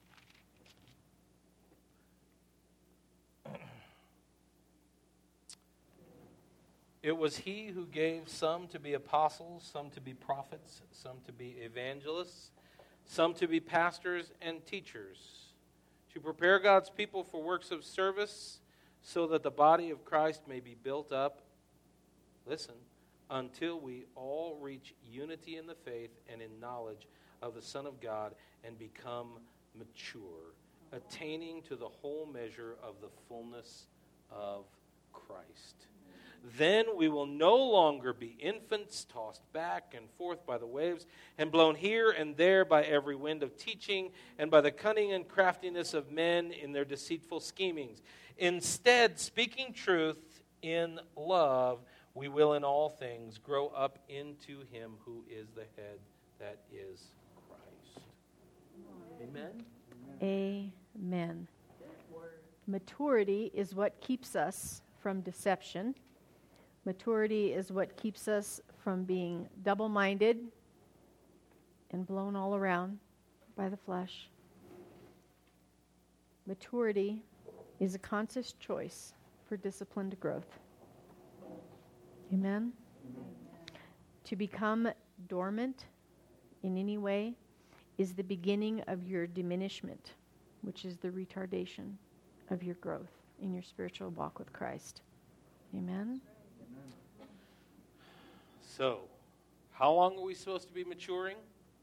It was He who gave some to be apostles, some to be prophets, some to be evangelists, some to be pastors and teachers, to prepare God's people for works of service, so that the body of Christ may be built up, listen, until we all reach unity in the faith and in knowledge of the Son of God and become mature, attaining to the whole measure of the fullness of Christ. Then we will no longer be infants tossed back and forth by the waves and blown here and there by every wind of teaching and by the cunning and craftiness of men in their deceitful schemings. Instead, speaking truth in love, we will in all things grow up into Him who is the head, that is Christ. Amen? Amen. Maturity is what keeps us from deception. Maturity is what keeps us from being double-minded and blown all around by the flesh. Maturity is a conscious choice for disciplined growth. Amen? Amen. To become dormant in any way is the beginning of your diminishment, which is the retardation of your growth in your spiritual walk with Christ. Amen? So, how long are we supposed to be maturing?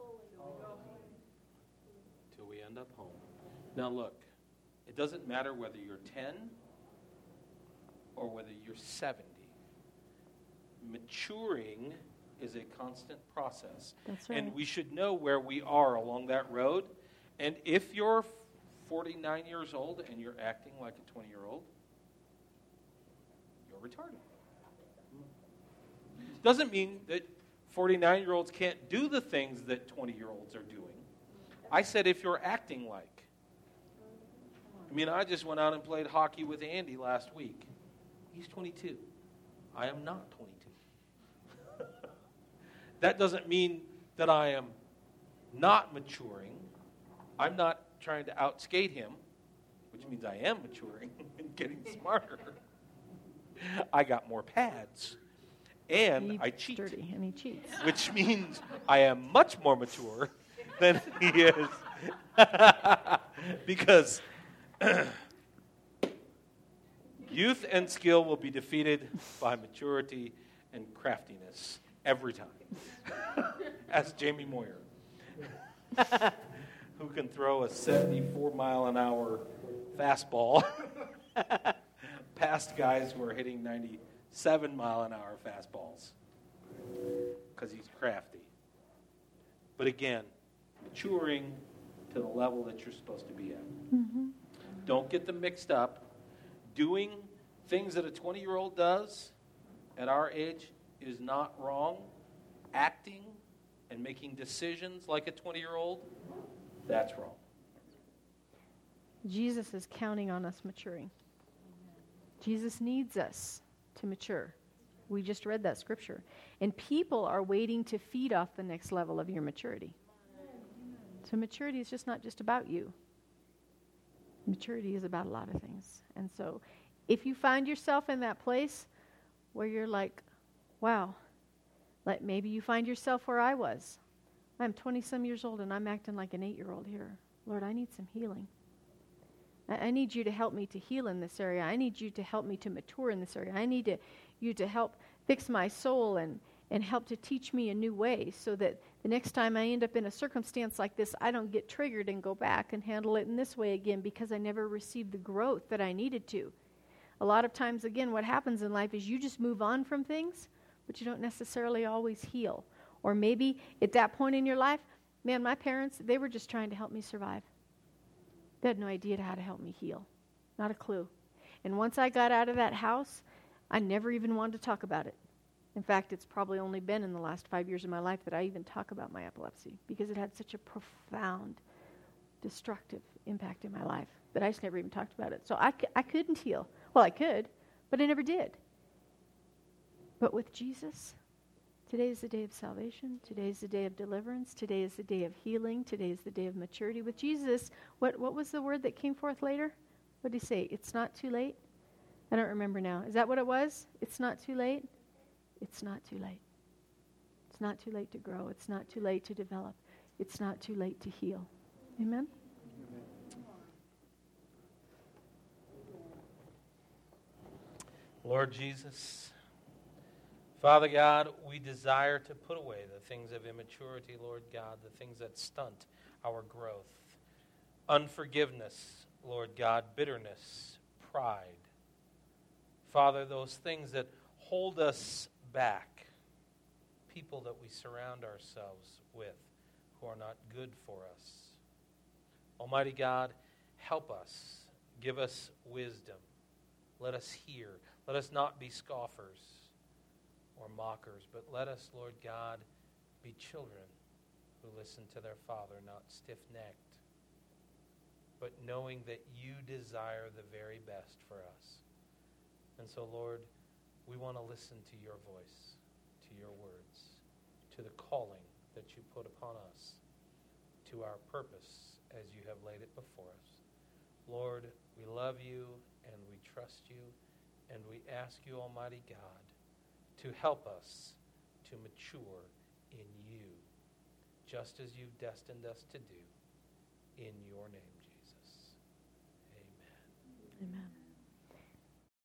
Till we end up home. Now look, it doesn't matter whether you're ten or whether you're seventy. Maturing is a constant process. That's right. And we should know where we are along that road. And if you're forty-nine years old and you're acting like a twenty-year-old, you're retarded. Doesn't mean that forty-nine-year-olds can't do the things that twenty-year-olds are doing. I said if you're acting like. I mean, I just went out and played hockey with Andy last week. He's twenty-two. I am not twenty-two. That doesn't mean that I am not maturing. I'm not trying to outskate him, which means I am maturing and getting smarter. I got more pads, and He's I cheat, dirty, and he cheats. which means I am much more mature than he is. Because youth and skill will be defeated by maturity and craftiness every time. Ask Jamie Moyer, who can throw a seventy-four mile an hour fastball past guys who are hitting ninety-seven mile an hour fastballs because he's crafty. But again, maturing to the level that you're supposed to be at. Mm-hmm. Don't get them mixed up. Doing things that a twenty-year-old does at our age is not wrong. Acting and making decisions like a twenty-year-old, that's wrong. Jesus is counting on us maturing. Jesus needs us to mature. We just read that scripture. And people are waiting to feed off the next level of your maturity. So maturity is just not just about you. Maturity is about a lot of things. And so if you find yourself in that place where you're like, wow, like maybe you find yourself where I was. I'm twenty-some years old and I'm acting like an eight-year-old here. Lord, I need some healing. I, I need you to help me to heal in this area. I need you to help me to mature in this area. I need to, you to help fix my soul and and help to teach me a new way so that the next time I end up in a circumstance like this, I don't get triggered and go back and handle it in this way again because I never received the growth that I needed to. A lot of times, again, what happens in life is you just move on from things, but you don't necessarily always heal. Or maybe at that point in your life, man, my parents, they were just trying to help me survive. They had no idea how to help me heal. Not a clue. And once I got out of that house, I never even wanted to talk about it. In fact, it's probably only been in the last five years of my life that I even talk about my epilepsy because it had such a profound, destructive impact in my life that I just never even talked about it. So I, c- I couldn't heal. Well, I could, but I never did. But with Jesus, today is the day of salvation. Today is the day of deliverance. Today is the day of healing. Today is the day of maturity. With Jesus, what, what was the word that came forth later? What did he say? It's not too late? I don't remember now. Is that what it was? It's not too late? It's not too late. It's not too late to grow. It's not too late to develop. It's not too late to heal. Amen? Lord Jesus, Father God, we desire to put away the things of immaturity, Lord God, the things that stunt our growth. Unforgiveness, Lord God, bitterness, pride. Father, those things that hold us back, people that we surround ourselves with who are not good for us. Almighty God, help us. Give us wisdom. Let us hear. Let us not be scoffers or mockers, but let us, Lord God, be children who listen to their Father, not stiff-necked, but knowing that you desire the very best for us. And so, Lord, we want to listen to your voice, to your words, to the calling that you put upon us, to our purpose as you have laid it before us. Lord, we love you and we trust you, and we ask you, Almighty God, to help us to mature in you, just as you've destined us to do. In your name, Jesus. Amen. Amen.